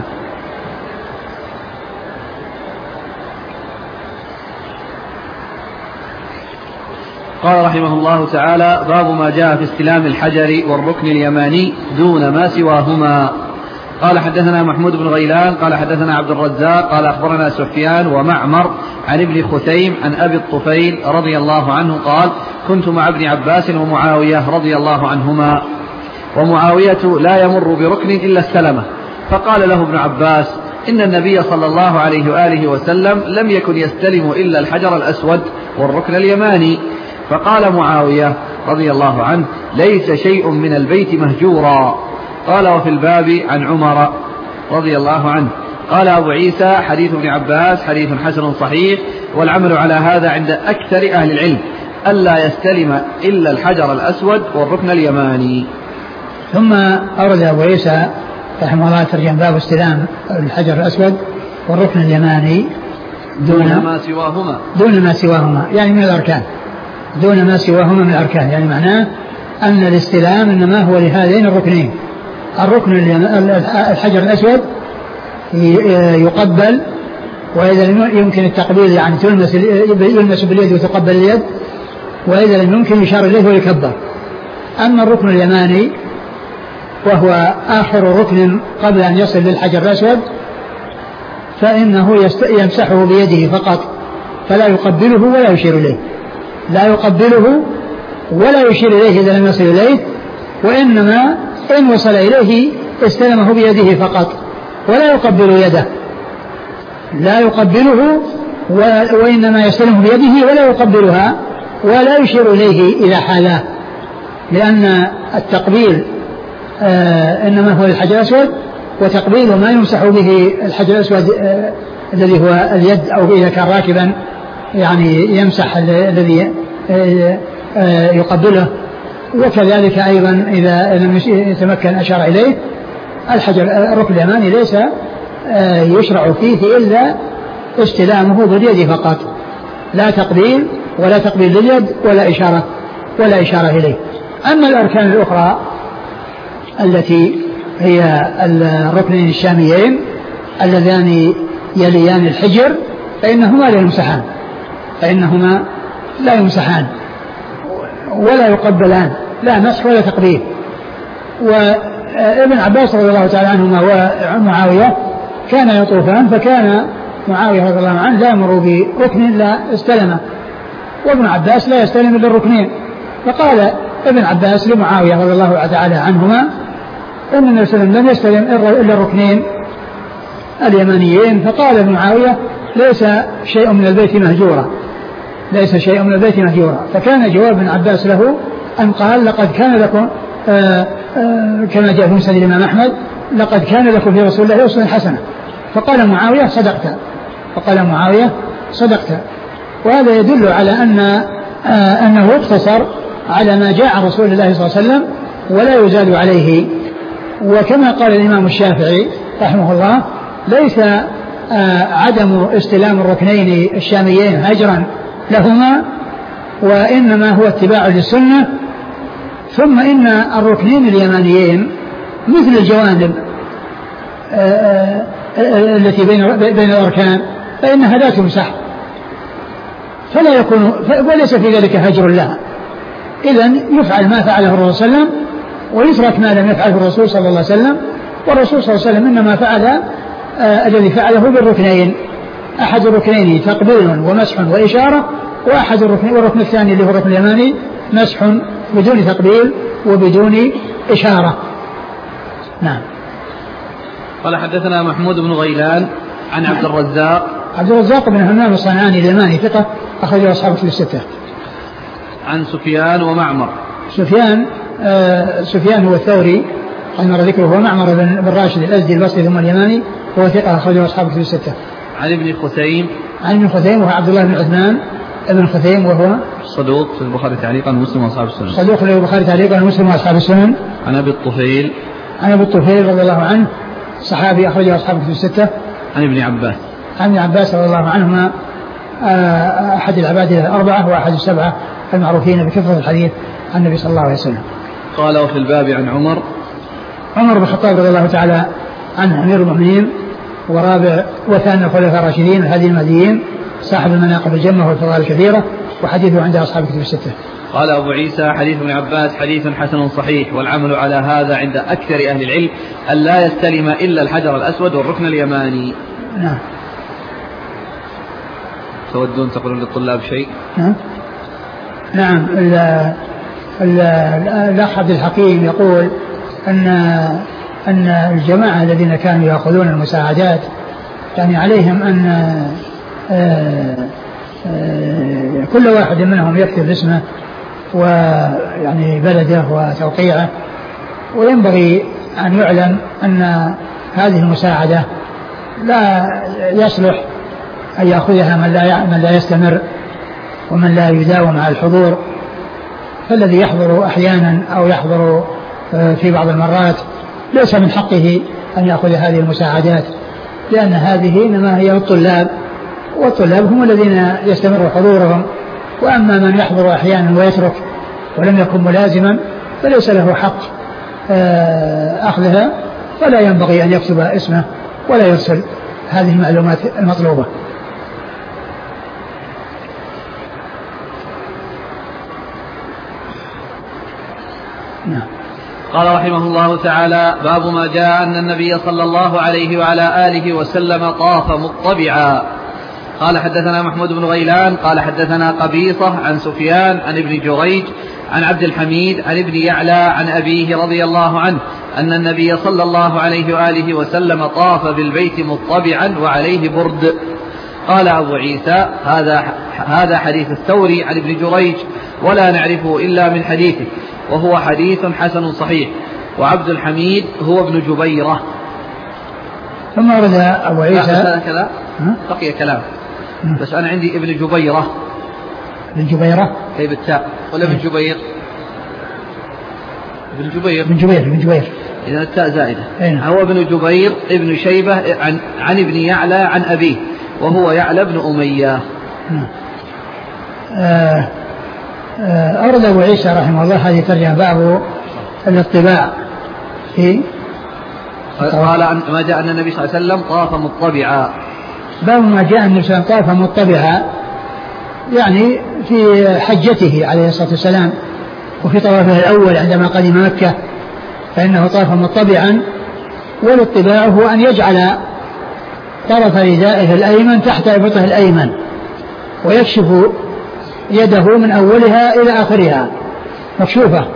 قال رحمه الله تعالى: باب ما جاء في استلام الحجر والركن اليماني دون ما سواهما. قال: حدثنا محمود بن غيلان قال حدثنا عبد الرزاق قال أخبرنا سفيان ومعمر عن ابن خثيم عن أبي الطفيل رضي الله عنه قال: كنت مع ابن عباس ومعاوية رضي الله عنهما، ومعاوية لا يمر بركن إلا استلمه، فقال له ابن عباس: إن النبي صلى الله عليه وآله وسلم لم يكن يستلم إلا الحجر الأسود والركن اليماني. فقال معاوية رضي الله عنه: ليس شيء من البيت مهجورا. قال: وفي الباب عن عمر رضي الله عنه. قال أبو عيسى: حديث ابن عباس حديث حسن صحيح، والعمل على هذا عند أكثر أهل العلم ألا يستلم إلا الحجر الأسود والركن اليماني. ثم أورد أبو عيسى رحمه الله ترجم باب استلام الحجر الأسود والركن اليماني دون, دون ما سواهما دون ما سواهما يعني من الأركان، دون ما سواهما من الأركان، يعني معناه أن الاستلام إنما هو لهذين الركنين. الركن الحجر الأسود يقبل، وإذا يمكن التقبيل يعني تلمس يلمس باليد وتقبل اليد، وإذا لم يمكن يشار إليه ويكبر. أما الركن اليماني وهو آخر ركن قبل أن يصل للحجر الأسود فإنه يمسحه بيده فقط، فلا يقبله ولا يشير إليه، لا يقبله ولا يشير إليه إذا لم يصل إليه، وإنما إن وصل إليه استلمه بيده فقط ولا يقبل يده، لا يقبله وإنما يستلمه بيده ولا يقبلها ولا يشير إليه إذا حالاه، لأن التقبيل آه إنما هو الحجر الأسود، وتقبيل ما يمسح به الحجر الأسود آه الذي هو اليد، أو إذا كان راكبا يعني يمسح الذي آه آه يقبله، وكذلك أيضا إذا لم يتمكن أشار إليه. الحجر الركن اليماني ليس آه يشرع فيه إلا استلامه باليد فقط، لا تقبيل ولا تقبيل لليد ولا إشارة ولا إشارة إليه. أما الأركان الأخرى التي هي الركنين الشاميين اللذان يليان الحجر فإنهما لا يمسحان فإنهما لا يمسحان ولا يقبلان، لا مسح ولا تقبيل. وابن عباس رضي الله تعالى عنهما ومعاوية كان يطوفان، فكان معاوية رضي الله عنه لا يمر بركن لا استلمه، وابن عباس لا يستلم إلا الركنين. فقال ابن عباس لمعاوية رضي الله تعالى عنهما إن النبي صلى الله عليه وسلم لم يستلم إلا الركنين اليمانيين. فقال ابن معاوية: ليس شيء من البيت مهجورا، ليس شيء من البيت مهجورا. فكان جواب ابن عباس له أن قال: لقد كان لكم آآ آآ كما جاء في مسند الإمام أحمد: لقد كان لكم في رسول الله أسوة حسنة. فقال معاوية: صدقت، فقال معاوية: صدقت. وهذا يدل على أن أنه اقتصر على ما جاء عن رسول الله صلى الله عليه وسلم ولا يزاد عليه. وكما قال الإمام الشافعي رحمه الله: ليس عدم استلام الركنين الشاميين هجرا لهما، وإنما هو اتباع للسنة. ثم إن الركنين اليمانيين مثل الجوانب التي بين بين الأركان فإنها لا تمسح، فلا يكون وليس في ذلك هجر لها. إذن يفعل ما فعله الرسول صلى الله عليه وسلم ويترك ما لم يفعله الرسول صلى الله عليه وسلم. والرسول صلى الله عليه وسلم إنما فعل آه الذي فعله بالركنين، أحد الركنين تقبيل ومسح وإشارة، وأحد الركن والركن الثاني اللي هو الركن اليماني مسح بدون تقبيل وبدون إشارة. نعم. قال: حدثنا محمود بن غيلان عن عبد الرزاق عبد الرزاق بن همام الصنعاني اليماني ثقة أخرجه أصحابه في الستة. عن سفيان ومعمر. سفيان آه سفيان هو الثوري قد مر ذكره، هو معمر بن راشد الأزدي البصري ثم اليماني، وهو ثقة أخرجه أصحابه في الستة. عن ابن خثيم عن ابن خثيم وهو عبد الله بن عثمان ابن خثيم، وهو صدوق في البخاري تعليقا ومسلم وأصحاب السنن. صدوق في البخاري تعليقا ومسلم وأصحاب السنن. عن أبي الطفيل عن أبي الطفيل رضي الله عنه صحابي أخرجه أصحاب الكتب الستة. عن ابن عباس. عن ابن عباس رضي الله عنهما أحد العباد الأربعة وأحد السبعة المعروفين بكثرة الحديث عن النبي صلى الله عليه وسلم. قال وفي الباب عن عمر. عمر بن الخطاب رضي الله تعالى عنه أمير المؤمنين ورابع وثاني الخلفاء الراشدين الهادي المهديين صاحب المناقب الجمة والفضائل الكثيرة وحديثه عند أصحاب الكتب الستة. قال أبو عيسى حديث ابن عباس حديث حسن صحيح والعمل على هذا عند أكثر أهل العلم أن لا يستلم إلا الحجر الأسود والركن اليماني. نعم. تودون تقولون للطلاب شيء؟ نعم. نعم. الأخ عبد الحكيم يقول أن أن الجماعة الذين كانوا يأخذون المساعدات يعني عليهم أن آآ آآ كل واحد منهم يكتب اسمه ويعني بلده وتوقيعه، وينبغي أن يعلم أن هذه المساعدة لا يصلح أن يأخذها من لا من لا يستمر ومن لا يداوم على الحضور، فالذي يحضر أحيانا أو يحضر في بعض المرات ليس من حقه أن يأخذ هذه المساعدات، لأن هذه إنما هي الطلاب، والطلاب هم الذين يستمر حضورهم، وأما من يحضر أحيانا ويترك ولم يكن ملازما فليس له حق أخذها، فلا ينبغي أن يكتب اسمه ولا يرسل هذه المعلومات المطلوبة. نعم. قال رحمه الله تعالى: باب ما جاء أن النبي صلى الله عليه وعلى آله وسلم طاف مطبعا. قال حدثنا محمود بن غيلان قال حدثنا قبيصة عن سفيان عن ابن جريج عن عبد الحميد عن ابن يعلى عن أبيه رضي الله عنه أن النبي صلى الله عليه وآله وسلم طاف بالبيت مطبعا وعليه برد. قال أبو عيسى: هذا هذا حديث الثوري عن ابن جريج ولا نعرفه إلا من حديثه، وهو حديث حسن صحيح، وعبد الحميد هو ابن جبيرة. ثم ورد أبو عيسى كذا بقي كلام، بس أنا عندي ابن جبيرة. ابن جبيرة أي بالتاء ولا ابن جبير؟ ابن جبير ابن جبير ابن جبير إذا التاء زائدة. هو ابن جبير ابن شيبة عن, عن ابن يعلى عن أبيه وهو يعلى بن أمية. آه أورد أبو عيسى رحمه الله هذه ترجمة باب الاطباع في قال ما جاء أن النبي صلى الله عليه وسلم طاف مطبعا. باب ما جاء أن النبي صلى الله عليه وسلم طاف مطبعا يعني في حجته عليه الصلاة والسلام وفي طوافه الأول عندما قدم مكة فإنه طاف مطبعا. والاطباع هو أن يجعل طرف ردائه الأيمن تحت إبطه الأيمن ويكشف يده من أولها إلى آخرها مكشوفة،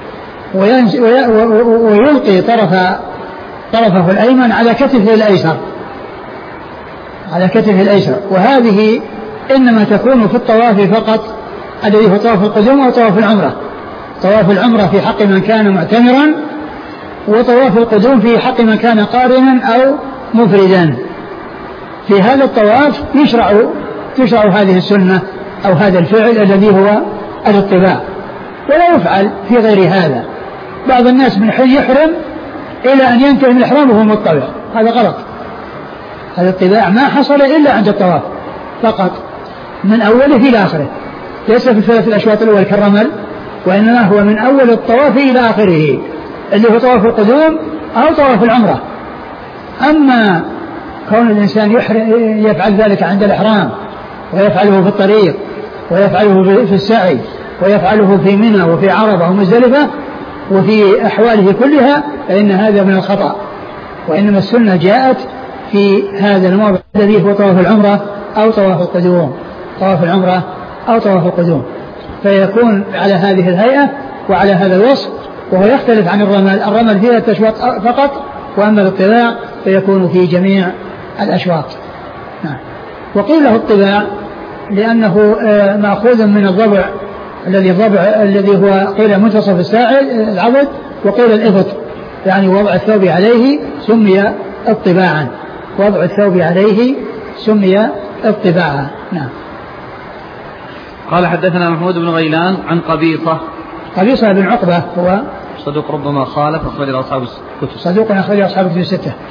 ويلقي طرف طرفه الأيمن على كتفه الأيسر على كتفه الأيسر وهذه إنما تكون في الطواف فقط الذي هو طواف القدوم أو طواف العمرة. طواف العمرة في حق من كان معتمرا، وطواف القدوم في حق من كان قارنا أو مفردا. في هذا الطواف يشرع تشرع هذه السنة أو هذا الفعل الذي هو الاطباع، ولا يفعل في غير هذا. بعض الناس من حين يحرم إلى أن ينتهي من الإحرام وهو مطبع، هذا غلط. هذا الطباع ما حصل إلا عند الطواف فقط من أوله إلى آخره، ليس في الثلاث الأشواط الأول كالرمل، وإنما هو من أول الطواف إلى آخره اللي هو طواف القدوم أو طواف العمرة. أما كون الإنسان يفعل ذلك عند الإحرام ويفعله في الطريق ويفعله في السعي ويفعله في منى وفي عرفة ومزدلفة وفي أحواله كلها فإن هذا من الخطأ. وإنما السنة جاءت في هذا الموضع الذي هو طواف العمرة أو طواف القدوم طواف العمرة أو طواف القدوم، فيكون على هذه الهيئة وعلى هذا الوصف، وهو يختلف عن الرمل. الرمل فيها التشواط فقط، وأما الاطباع فيكون في جميع الأشواط. نعم. وقيل له الطباع لأنه مأخوذ من الضبع الذي الضبع الذي هو قيل منتصف الساعد العضد، وقيل الإبط يعني وضع الثوب عليه سمي اطباعا، وضع الثوب عليه سمي اطباعا. نعم. قال حدثنا محمود بن غيلان عن قبيصة. قبيصة بن عقبة هو صدوق ربما خالف أخرج أصحاب الكتب. صدوق أخرج أصحاب الكتب الستة.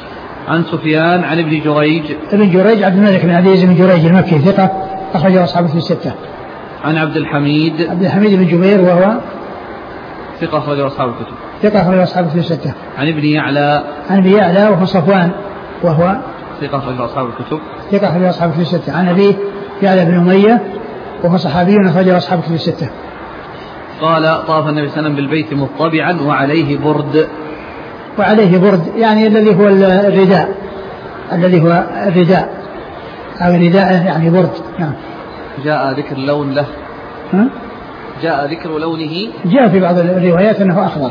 عن سفيان عن ابن جريج. ابن جريج عبد الملك بن عزيز بن جريج المكي ثقة أخرجه أصحابه في الستة. عن عبد الحميد عبد الحميد بن جبير وهو ثقة أخرجه أصحاب الكتب. ثقة أخرجه أصحابه في الستة. عن ابن يعلى عن ابن يعلى وهو صفوان وهو ثقة أخرجه أصحاب الكتب. ثقة أخرجه أصحابه في الستة. عن أبيه يعلى بن أمية وهو صحابي أخرجه أصحابه في الستة. قال طاف النبي صلى الله عليه وسلم بالبيت مطبعا وعليه برد. وعليه برد يعني الذي هو الرداء الذي هو الرداء أو رداءه يعني برد. نعم. جاء ذكر لون له. ها؟ جاء ذكر لونه. جاء في بعض الروايات أنه أخضر.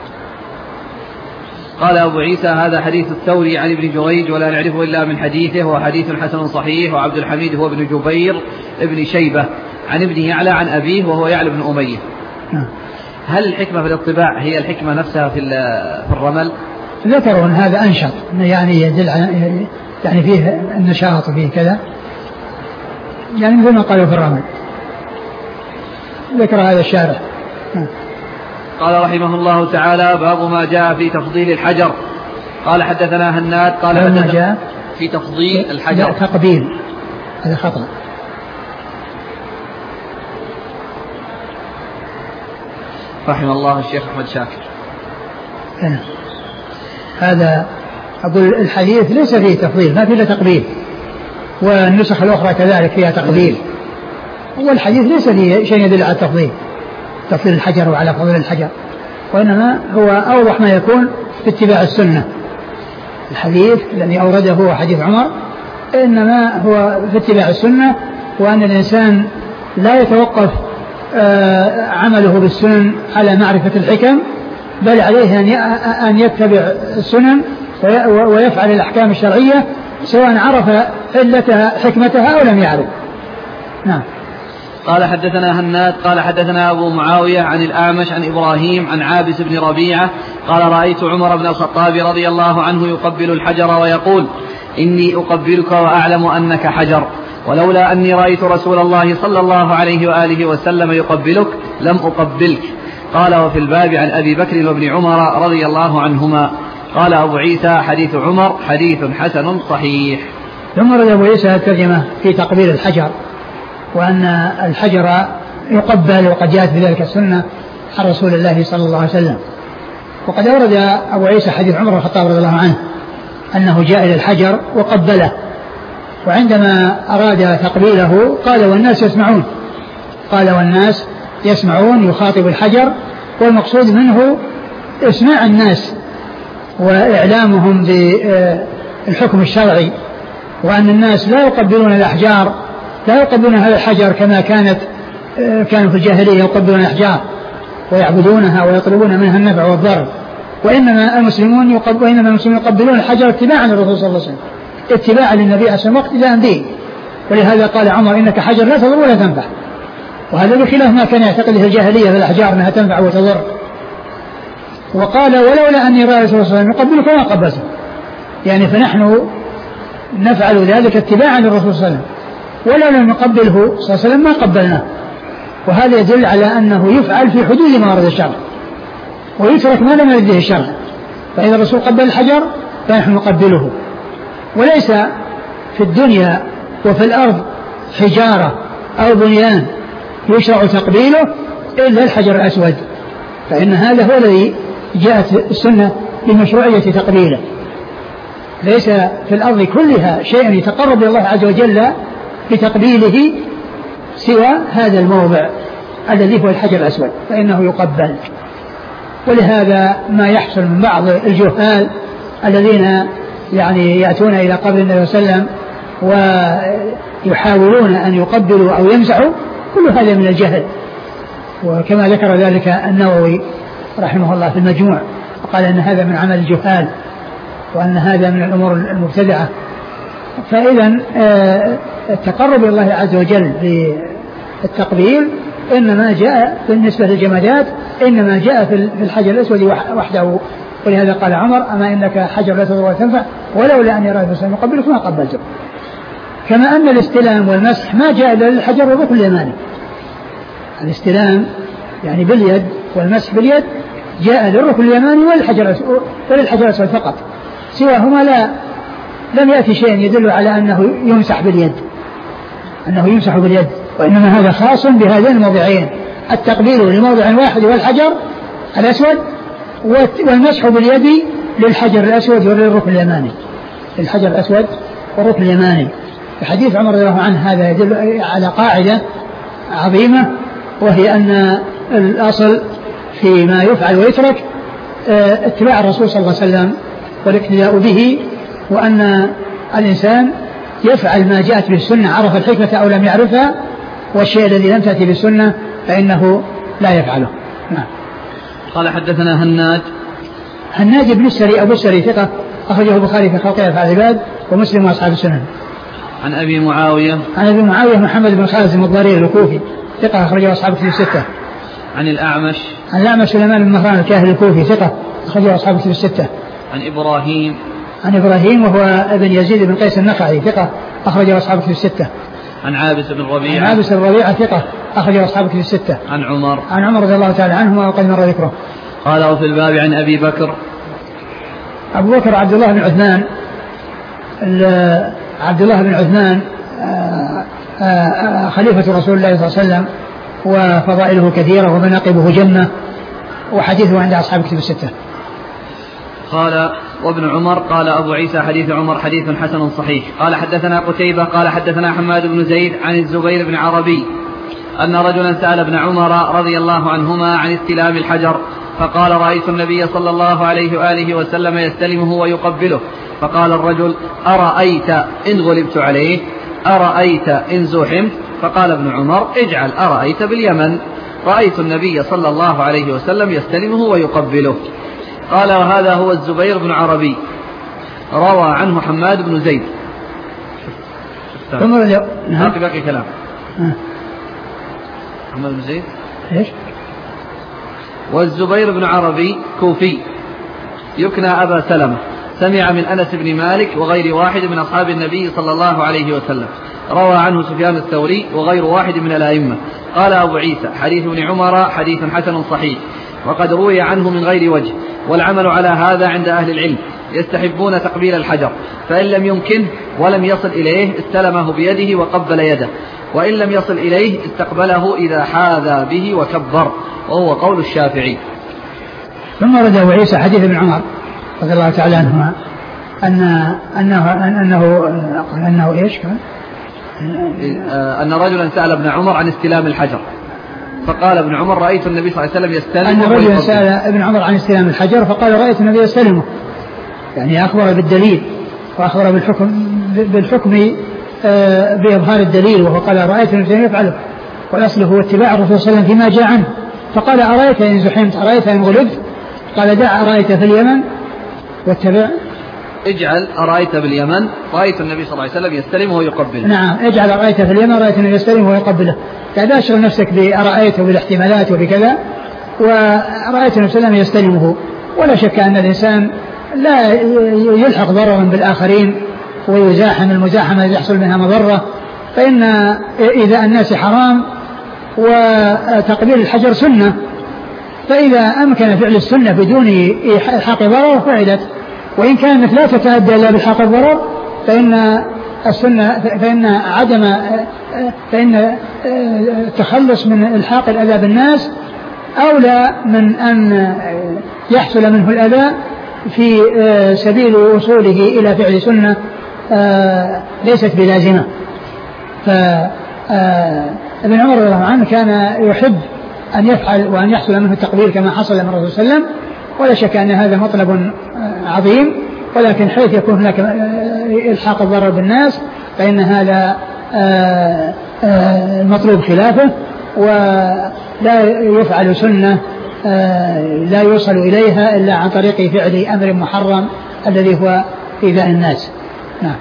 قال أبو عيسى هذا حديث الثوري عن ابن جريج ولا نعرفه إلا من حديثه وهو حديث حسن صحيح. وعبد الحميد هو ابن جبير ابن شيبة عن ابن يعلى عن أبيه وهو يعلى بن أمية. نعم. هل الحكمة في الاطباع هي الحكمة نفسها في في الرمل؟ ذكروا أن هذا أنشط يعني يدل يعني فيه النشاط وفيه كذا يعني مثل ما قالوا في الرمل. ذكر هذا الشارح. قال رحمه الله تعالى باب ما جاء في تفضيل الحجر. قال حدثنا هناد قال ما جاء في تفضيل الحجر تقبيل هذا خطأ. رحم الله الشيخ أحمد شاكر. أه. هذا أقول الحديث ليس فيه تفضيل ما فيه إلا تقبيل والنسخ الأخرى كذلك فيها تقبيل والحديث ليس فيه شيء يدل على التفضيل تفضيل الحجر وعلى فضل الحجر وإنما هو أوضح ما يكون في اتباع السنة. الحديث الذي أورده هو حديث عمر إنما هو في اتباع السنة وأن الإنسان لا يتوقف آه عمله بالسنن على معرفة الحكم بل عليه أن يتبع السنن ويفعل الأحكام الشرعية سواء عرف علتها حكمتها أو لم يعرف. نعم. قال حدثنا هناد قال حدثنا أبو معاوية عن الأعمش عن إبراهيم عن عابس بن ربيعة قال رأيت عمر بن الخطاب رضي الله عنه يقبل الحجر ويقول إني أقبلك وأعلم أنك حجر ولولا أني رأيت رسول الله صلى الله عليه وآله وسلم يقبلك لم أقبلك. قال وفي الباب عن أبي بكر وابن عمر رضي الله عنهما. قال أبو عيسى حديث عمر حديث حسن صحيح. ثم رد أبو عيسى الترجمة في تقبيل الحجر وأن الحجر يقبل وقد جاءت بذلك السنة عن رسول الله صلى الله عليه وسلم. وقد أورد أبو عيسى حديث عمر بن الخطاب رضي الله عنه أنه جاء إلى الحجر وقبله وعندما أراد تقبيله قال والناس يسمعون قال والناس يسمعون يخاطب الحجر والمقصود منه إسماع الناس وإعلامهم بالحكم الشرعي وأن الناس لا يقبلون الأحجار لا يقبلون هذا الحجر كما كانت كانوا في الجاهلية يقبلون الأحجار ويعبدونها ويطلبون منها النفع والضرر وإنما المسلمون يقبلون وإنما المسلمون يقبلون الحجر اتباعا للرسول صلى الله عليه وسلم اتباعا للنبي عليه الصلاة والسلام واقتداء به. ولهذا قال عمر إنك حجر لا تضر ولا تنفع وهذا بخلاف ما كان يعتقد في الجاهلية في الأحجار أنها تنفع وتضر. وقال ولولا أني رأى رسول الله صلى الله عليه وسلم يقبلك وما قبلته يعني فنحن نفعل ذلك اتباعا للرسول صلى الله عليه وسلم ولو لم نقبله صلى الله عليه وسلم ما قبلناه. وهذا يدل على أنه يفعل في حدود ما ورد الشرع ويترك ما لم يرده الشرع. فإذا الرسول قبل الحجر فنحن نقبله. وليس في الدنيا وفي الأرض حجارة أو بنيان يشرع تقبيله إلا الحجر الأسود فإن هذا هو الذي جاءت السنة بمشروعية تقبيله. ليس في الأرض كلها شيء يتقرب إلى الله عز وجل بتقبيله سوى هذا الموضع الذي هو الحجر الأسود فإنه يقبل. ولهذا ما يحصل من بعض الجهال الذين يعني يأتون إلى قبر النبي صلى الله عليه وسلم ويحاولون أن يقبلوا أو يمسحوا كل هذا من الجهل. وكما ذكر ذلك النووي رحمه الله في المجموع وقال أن هذا من عمل الجهال وأن هذا من الأمور المبتدعة. فإذا التقرب إلى الله عز وجل بالتقبيل إنما جاء بالنسبة للجمادات إنما جاء في الحجر الأسود وحده. ولهذا قال عمر أما إنك حجر لا تضر ولا تنفع ولولا أن يرى الإنسان يقبلك ما قبلته. كما أن الاستلام والمسح ما جاء إلا للحجر والركن اليماني. الاستلام يعني باليد والمسح باليد جاء للركن اليماني وللحجر وللحجر الأسود فقط سواهما لا لم يأتي شيء يدل على أنه يمسح باليد أنه يمسح باليد وإنما هذا خاص بهذين الموضعين التقبيل لموضع واحد والحجر الأسود والمسح باليد للحجر الأسود وللركن اليماني للحجر الأسود والركن اليماني. حديث عمر رضي الله عنه هذا يدل على قاعدة عظيمة وهي أن الأصل فيما يفعل ويترك اتباع الرسول صلى الله عليه وسلم والاقتداء به وأن الإنسان يفعل ما جاءت به السنة عرف الحكمة أو لم يعرفها والشيء الذي لم تأتي بالسنة فإنه لا يفعله. نعم. قال حدثنا هناد هناد بن السري أبو السري ثقة أخرجه البخاري في خلق أفعال العباد ومسلم وأصحاب السنن. عن أبي معاوية عن أبي معاوية محمد بن خازم الضرير الكوفي ثقة أخرجه أصحاب الكتب الستة. عن الأعمش عن الأعمش سليمان بن مهران الكاهلي الكوفي ثقة أخرجه أصحاب الكتب الستة. عن إبراهيم عن إبراهيم وهو ابن يزيد بن قيس النخعي ثقة أخرجه أصحاب الكتب الستة. عن عابس بن ربيعة عن عابس بن ربيعة ثقة أخرجه أصحاب الكتب الستة. عن عمر عن عمر رضي الله تعالى عنهما وقد مر ذكره. قال وفي الباب عن أبي بكر أبو بكر عبد الله بن عثمان عبد الله بن عثمان خليفة رسول الله صلى الله عليه وسلم وفضائله كثيرة ومناقبه جنة وحديثه عند أصحاب الكتب الستة. قال وابن عمر قال أبو عيسى حديث عمر حديث حسن صحيح. قال حدثنا قتيبة قال حدثنا حماد بن زيد عن الزبير بن عربي أن رجلا سأل ابن عمر رضي الله عنهما عن استلام الحجر فقال رأيت النبي صلى الله عليه وآله وسلم يستلمه ويقبله فقال الرجل أرأيت إن غلبت عليه أرأيت إن زحمت فقال ابن عمر اجعل أرأيت باليمن رأيت النبي صلى الله عليه وسلم يستلمه ويقبله. قال وهذا هو الزبير بن عربي روى عنه حماد بن زيد. باقي باقي كلام حماد بن زيد ايش؟ والزبير بن عربي كوفي يكنى أبا سلمة سمع من أنس بن مالك وغير واحد من أصحاب النبي صلى الله عليه وسلم روى عنه سفيان الثوري وغير واحد من الأئمة. قال أبو عيسى حديث ابن عمر حديث حسن صحيح وقد روي عنه من غير وجه والعمل على هذا عند أهل العلم يستحبون تقبيل الحجر فإن لم يمكن ولم يصل إليه استلمه بيده وقبل يده وإن لم يصل إليه استقبله إذا حاذى به وكبر وهو قول الشافعي. ثم رد أبو عيسى حديث ابن عمر رضي الله تعالى عنهما أن أنه أنه أنه إيش كان؟ أن رجلا سأل ابن عمر عن استلام الحجر فقال ابن عمر رأيت النبي صلى الله عليه وسلم يستلمه. أن رجلا سأل ابن عمر عن استلام الحجر فقال رأيت النبي يستلمه يعني أخبر بالدليل وأخبر بالحكم بالحكم بإظهار الدليل وهو قال رأيت النبي يفعله والأصل هو اتباع الرسول صلى الله عليه وسلم فيما جاء عنه فقال أرأيت إن زحمت أرأيت إن غلبت قال دع أرأيت في اليمن واتبع اجعل أرأيت باليمن رأيت النبي صلى الله عليه وسلم يستلمه ويقبله. نعم اجعل أرأيت في اليمن رأيت النبي يستلمه ويقبله يعني أشغل نفسك بأرأيت وبالاحتمالات وبكذا ورأيت النبي صلى الله عليه وسلم يستلمه. ولا شك أن الإنسان لا يلحق ضررا بالآخرين ويزاحم المزاحمة التي يحصل منها مضرة فإن إذا الناس حرام وتقبيل الحجر سنة فإذا أمكن فعل السنة بدون إلحاق ضرر فعلت وإن كانت لا تتأدى إلا بإلحاق الضرر فإن السنة فإن عدم فإن التخلص من إلحاق الأذى بالناس أولى من أن يحصل منه الأذى في سبيل وصوله إلى فعل سنة ليست بلازمة. فابن عمر رضي الله عنه كان يحب أن يفعل وأن يحصل منه التقبيل كما حصل من الرسول صلى الله عليه وسلم ولا شك أن هذا مطلب عظيم ولكن حيث يكون هناك إلحاق الضرر بالناس فإن هذا المطلوب خلافه ولا يفعل سنة لا يوصل إليها إلا عن طريق فعل أمر محرم الذي هو إيذاء الناس. نعم.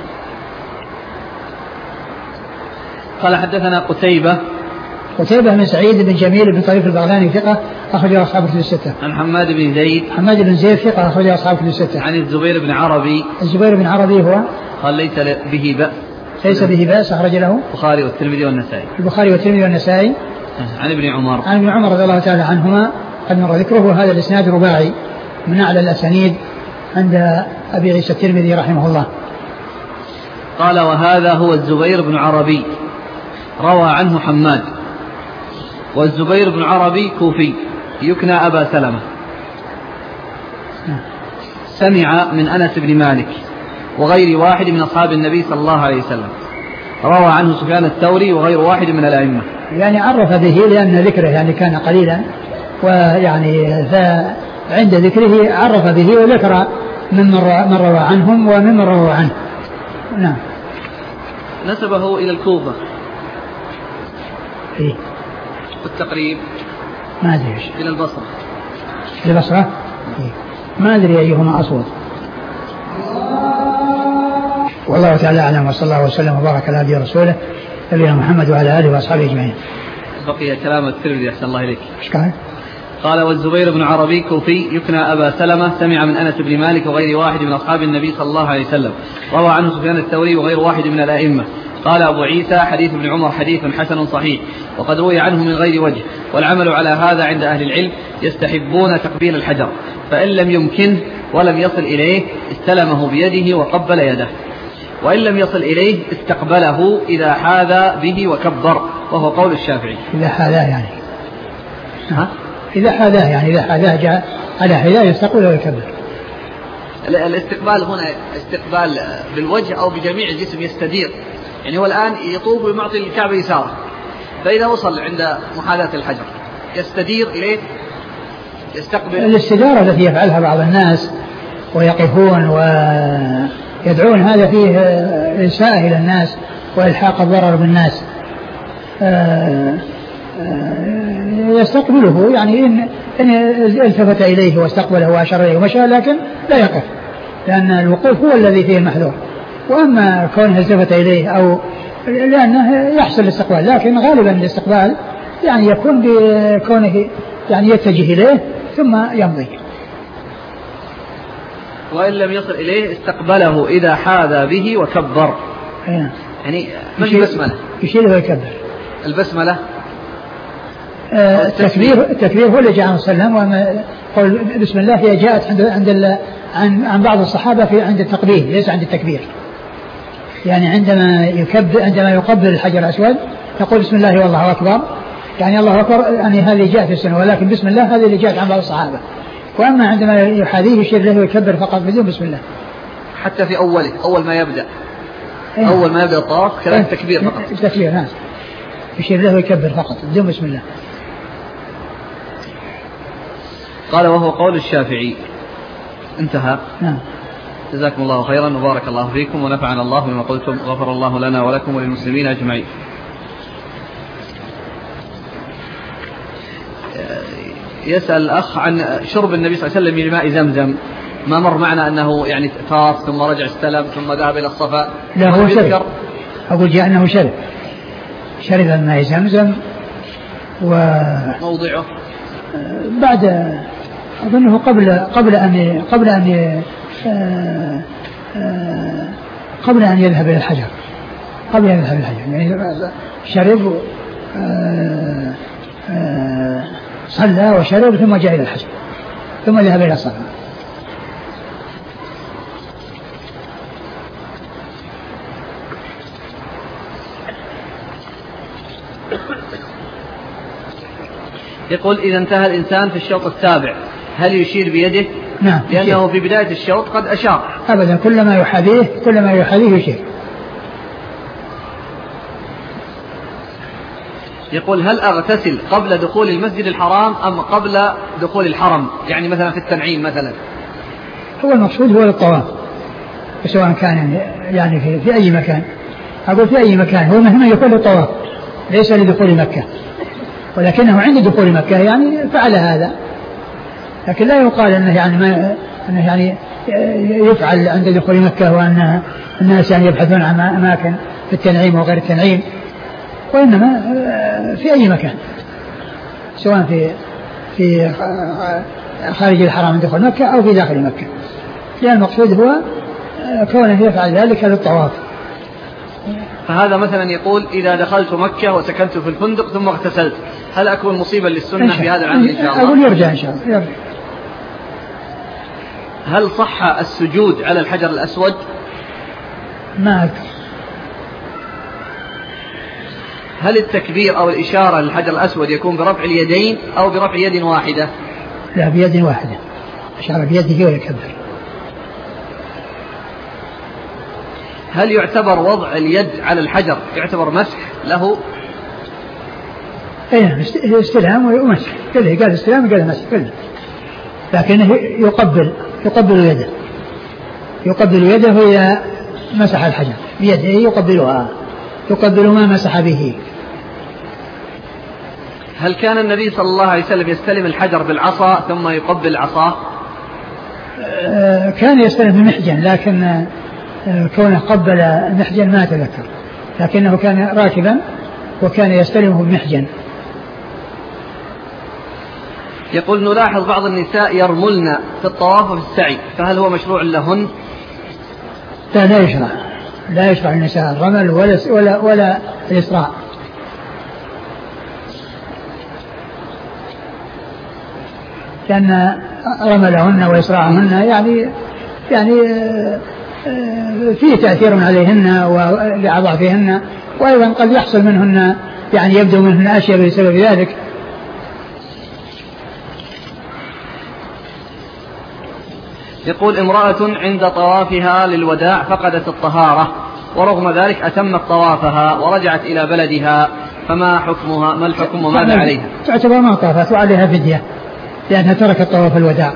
قال حدثنا قتيبة قتيبة بن سعيد بن جميل بن طريف البغلاني ثقة أخرجه أصحاب الكتب الستة. عن حماد بن زيد حماد بن زيد ثقة أخرجه أصحاب الكتب الستة. عن الزبير بن عربي الزبير بن عربي هو قال ليس به بأس ليس به بأس أخرج له البخاري والترمذي والنسائي البخاري والترمذي والنسائي. عن ابن عمر عن ابن عمر رضي الله تعالى عنهما قد مر ذكره وهذا الإسناد رباعي من أعلى الأسانيد عند أبي عيسى الترمذي رحمه الله. قال وهذا هو الزبير بن عربي روى عنه حماد. والزبير بن عربي كوفي يكنى أبا سلمة، سمع من أنس بن مالك وغير واحد من أصحاب النبي صلى الله عليه وسلم. روى عنه سفيان الثوري وغير واحد من الأئمة. يعني عرف به لأن ذكره يعني كان قليلا، ويعني فعند ذكره عرف به وذكر من روى عنهم ومن روى عنه. نعم. نسبه إلى الكوفة. إيه؟ والتقريب ما أدري إيش. إلى البصرة. إلى البصرة؟ إيه؟ ما أدري أيهما أصوت. والله تعالى أعلم، وصلى الله وسلم وبارك على نبينا ورسوله نبينا محمد وعلى آله وأصحابه أجمعين. بقي كلام الترمذي أحسن الله إليك. إيش قال؟ قال والزبير بن عربي كوفي يكنى أبا سلمة، سمع من أنس بن مالك وغير واحد من أصحاب النبي صلى الله عليه وسلم. روى عنه سفيان الثوري وغير واحد من الأئمة. قال أبو عيسى حديث ابن عمر حديث حسن صحيح، وقد روي عنه من غير وجه، والعمل على هذا عند أهل العلم، يستحبون تقبيل الحجر، فإن لم يمكنه ولم يصل إليه استلمه بيده وقبل يده، وإن لم يصل إليه استقبله إذا حاذى به وكبر، وهو قول الشافعي. إذا حاذاه يعني ها؟ إذا حاذاه يعني إذا حاذاه جاء على حذاء يستقبله ويكبر. الاستقبال هنا استقبال بالوجه أو بجميع الجسم، يستدير، يعني هو الآن يطوب ويعطي الكعبة يساره، فإذا وصل عند محاذاة الحجر يستدير إليه يستقبل. الاستدارة التي يفعلها بعض الناس ويقفون ويدعون هذا فيه إساءة إلى الناس وإلحاق الضرر بالناس. يستقبله يعني إن, إن التفت إليه واستقبله وأشار إليه ومشى، لكن لا يقف، لأن الوقوف هو الذي فيه المحذور. وأما كونه التفت إليه أو لأنه يحصل الاستقبال، لكن غالبا الاستقبال يعني يكون بكونه يعني يتجه إليه ثم يمضي. وإن لم يصل إليه استقبله إذا حاذى به وكبر. أيه. يعني مش بسملة يشيله ويكبر. البسملة آه التكبير التكبير هو اللي جاء عن صلى الله عليه وسلم، وقول بسم الله هي جاءت عند عند عن عن بعض الصحابة في عند التقبيل ليس عند التكبير. يعني عندما يكبر عندما يقبل الحجر الأسود يقول بسم الله والله أكبر، يعني الله أكبر يعني هذه جاءت في السنة، ولكن بسم الله هذه اللي جاءت عن بعض الصحابة. وأما عندما يحاذيه يشير له ويكبر فقط بدون بسم الله. حتى في أوله أول ما يبدأ إيه؟ أول ما يبدأ الطواف كلام تكبير فقط. التكبير نعم، يشير له ويكبر فقط بدون بسم الله. قال وهو قول الشافعي. انتهى. نعم. جزاكم الله خيرا وبارك الله فيكم ونفعنا الله بما قلتم، غفر الله لنا ولكم وللمسلمين أجمعين. يسأل الأخ عن شرب النبي صلى الله عليه وسلم من ماء زمزم، ما مر معنا أنه يعني طاف ثم رجع استلم ثم ذهب إلى الصفا. لا هو شرب، أقول جاء أنه شرب شرب من ماء زمزم. وموضعه بعد أظنه قبل قبل أن قبل أن قبل أن يذهب إلى الحجر قبل أن يذهب إلى الحجر يعني شرب صلى وشرب ثم جاء إلى الحجر ثم ذهب إلى الصلاة. يقول إذا انتهى الإنسان في الشوط السابع هل يشير بيده؟ نعم، لأنه في بداية الشوط قد أشار. أبدا، كلما يحاذيه كلما يحاذيه يشير. يقول هل أغتسل قبل دخول المسجد الحرام أم قبل دخول الحرم، يعني مثلا في التنعيم مثلا؟ هو المقصود هو الطواف، سواء كان يعني في, في أي مكان، أقول في أي مكان، هو مهما يكون الطواف ليس لدخول مكة، ولكنه عند دخول مكة يعني فعل هذا، لكن لا يقال أنه يعني ما أنه يعني يفعل عند دخول مكة وأن الناس يعني يبحثون عن أماكن في التنعيم وغير التنعيم، وإنما في أي مكان سواء في في خارج الحرام دخول مكة أو في داخل مكة، لأن المقصود هو كونه يفعل ذلك للطواف. فهذا مثلا يقول إذا دخلت مكة وسكنت في الفندق ثم اغتسلت هل أكون مصيبا للسنة في هذا العمل إن شاء الله؟ أقول يرجع إن شاء الله يرجع. هل صح السجود على الحجر الأسود؟ ما هل التكبير أو الإشارة للحجر الأسود يكون برفع اليدين أو برفع يد واحدة؟ لا، بيد واحدة، أشار بيده ويكبر. هل يعتبر وضع اليد على الحجر يعتبر مسح له؟ ايه، استلام ومسح كله، قال استلام قال مسح كله، لكنه يقبل يقبل يده يقبل يده إذا مسح الحجر بيده، يقبلها يقبل ما مسح به. هل كان النبي صلى الله عليه وسلم يستلم الحجر بالعصا ثم يقبل عصاه؟ آه كان يستلم بمحجن، لكن آه كونه قبل المحجن ما أتذكر، لكنه كان راكبا وكان يستلمه بمحجن. يقول نلاحظ بعض النساء يرملن في الطواف وفي السعي، فهل هو مشروع لهن؟ لا، لا يشرع لا يشرع النساء الرمل ولا ولا ولا الإسراع. لأن رملهن وإسراعهن يعني يعني فيه تأثير عليهن ولأضعافهن، وأيضا قد يحصل منهن يعني يبدو منهن أشياء بسبب ذلك. يقول امرأة عند طوافها للوداع فقدت الطهارة، ورغم ذلك أتمت طوافها ورجعت إلى بلدها، فما حكمها؟ ما الحكم وماذا عليها؟ تعتبر ما طافت وعليها فدية لأنها تركت طواف الوداع.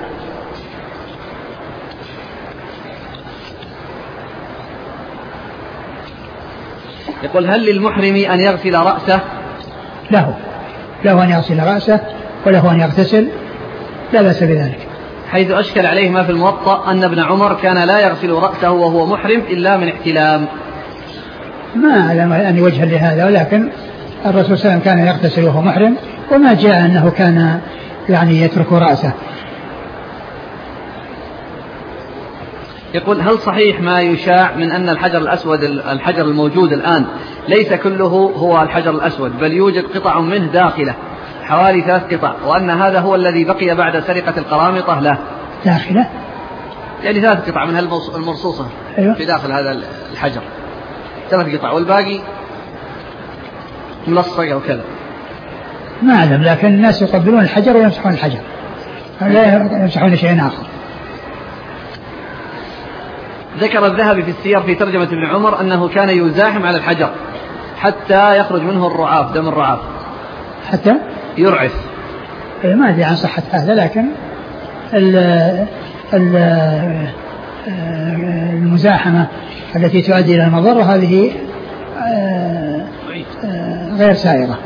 يقول هل للمحرم أن يغسل رأسه؟ له له أن يغسل رأسه وله أن يغتسل، لا بأس بذلك. حيث أشكل عليه ما في الموطأ أن ابن عمر كان لا يغسل رأسه وهو محرم إلا من احتلام. ما أعلم أن وجه لهذا، ولكن الرسول صلى الله عليه وسلم كان يغتسل وهو محرم، وما جاء أنه كان يعني يترك رأسه. يقول هل صحيح ما يشاع من أن الحجر الأسود الحجر الموجود الآن ليس كله هو الحجر الأسود، بل يوجد قطع منه داخله حوالي ثلاث قطع، وأن هذا هو الذي بقي بعد سرقة القرامطة له؟ داخله يعني ثلاث قطع من المرصوصة. أيوة. في داخل هذا الحجر ثلاث قطع والباقي ملصق أو كذا. ما أعلم، لكن الناس يقبلون الحجر ويمسحون الحجر، لا يمسحون شيء آخر. ذكر الذهبي في السير في ترجمة ابن عمر أنه كان يزاحم على الحجر حتى يخرج منه الرعاف، دم الرعاف، حتى يرعف. ما أدري عن صحة هذا، لكن ال ال المزاحمة التي تؤدي إلى المضرة هذه غير سائرة.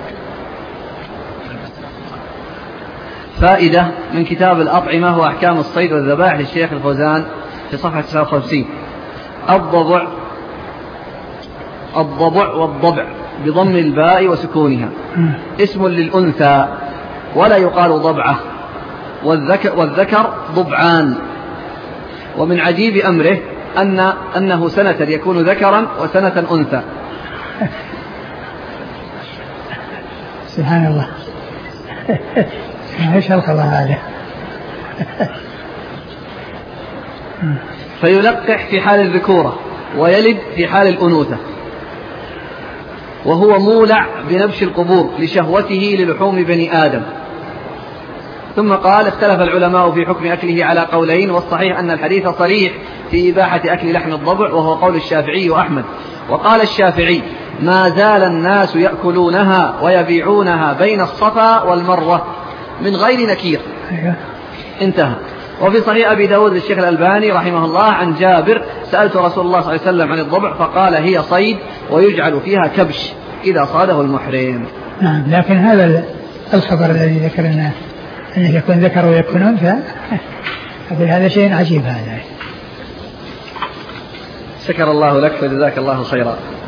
فائدة من كتاب الأطعمة وأحكام الصيد والذبائح للشيخ الفوزان في صفحة تسعة وخمسين. الضبع الضبع والضبع بضم الباء وسكونها اسم للأنثى ولا يقال ضبعة، والذكر, والذكر ضبعان. ومن عجيب أمره أن أنه سنة يكون ذكرا وسنة أنثى. سبحان الله. ايش الخبر هذا؟ فيلقح في حال الذكورة ويلد في حال الأنوثة، وهو مولع بنبش القبور لشهوته للحوم بني آدم. ثم قال اختلف العلماء في حكم أكله على قولين، والصحيح أن الحديث صريح في إباحة أكل لحم الضبع، وهو قول الشافعي وأحمد. وقال الشافعي ما زال الناس يأكلونها ويبيعونها بين الصفا والمروة من غير نكير. انتهى. وفي صحيح أبي داود للشيخ الألباني رحمه الله عن جابر سألت رسول الله صلى الله عليه وسلم عن الضبع فقال هي صيد ويجعل فيها كبش إذا صاده المحرم. نعم، لكن هذا الخبر الذي ذكرنا أنه يكون ذكر ويكون أنثى، هذا شيء عجيب. هذا شكر الله لك وجزاك الله خيرا.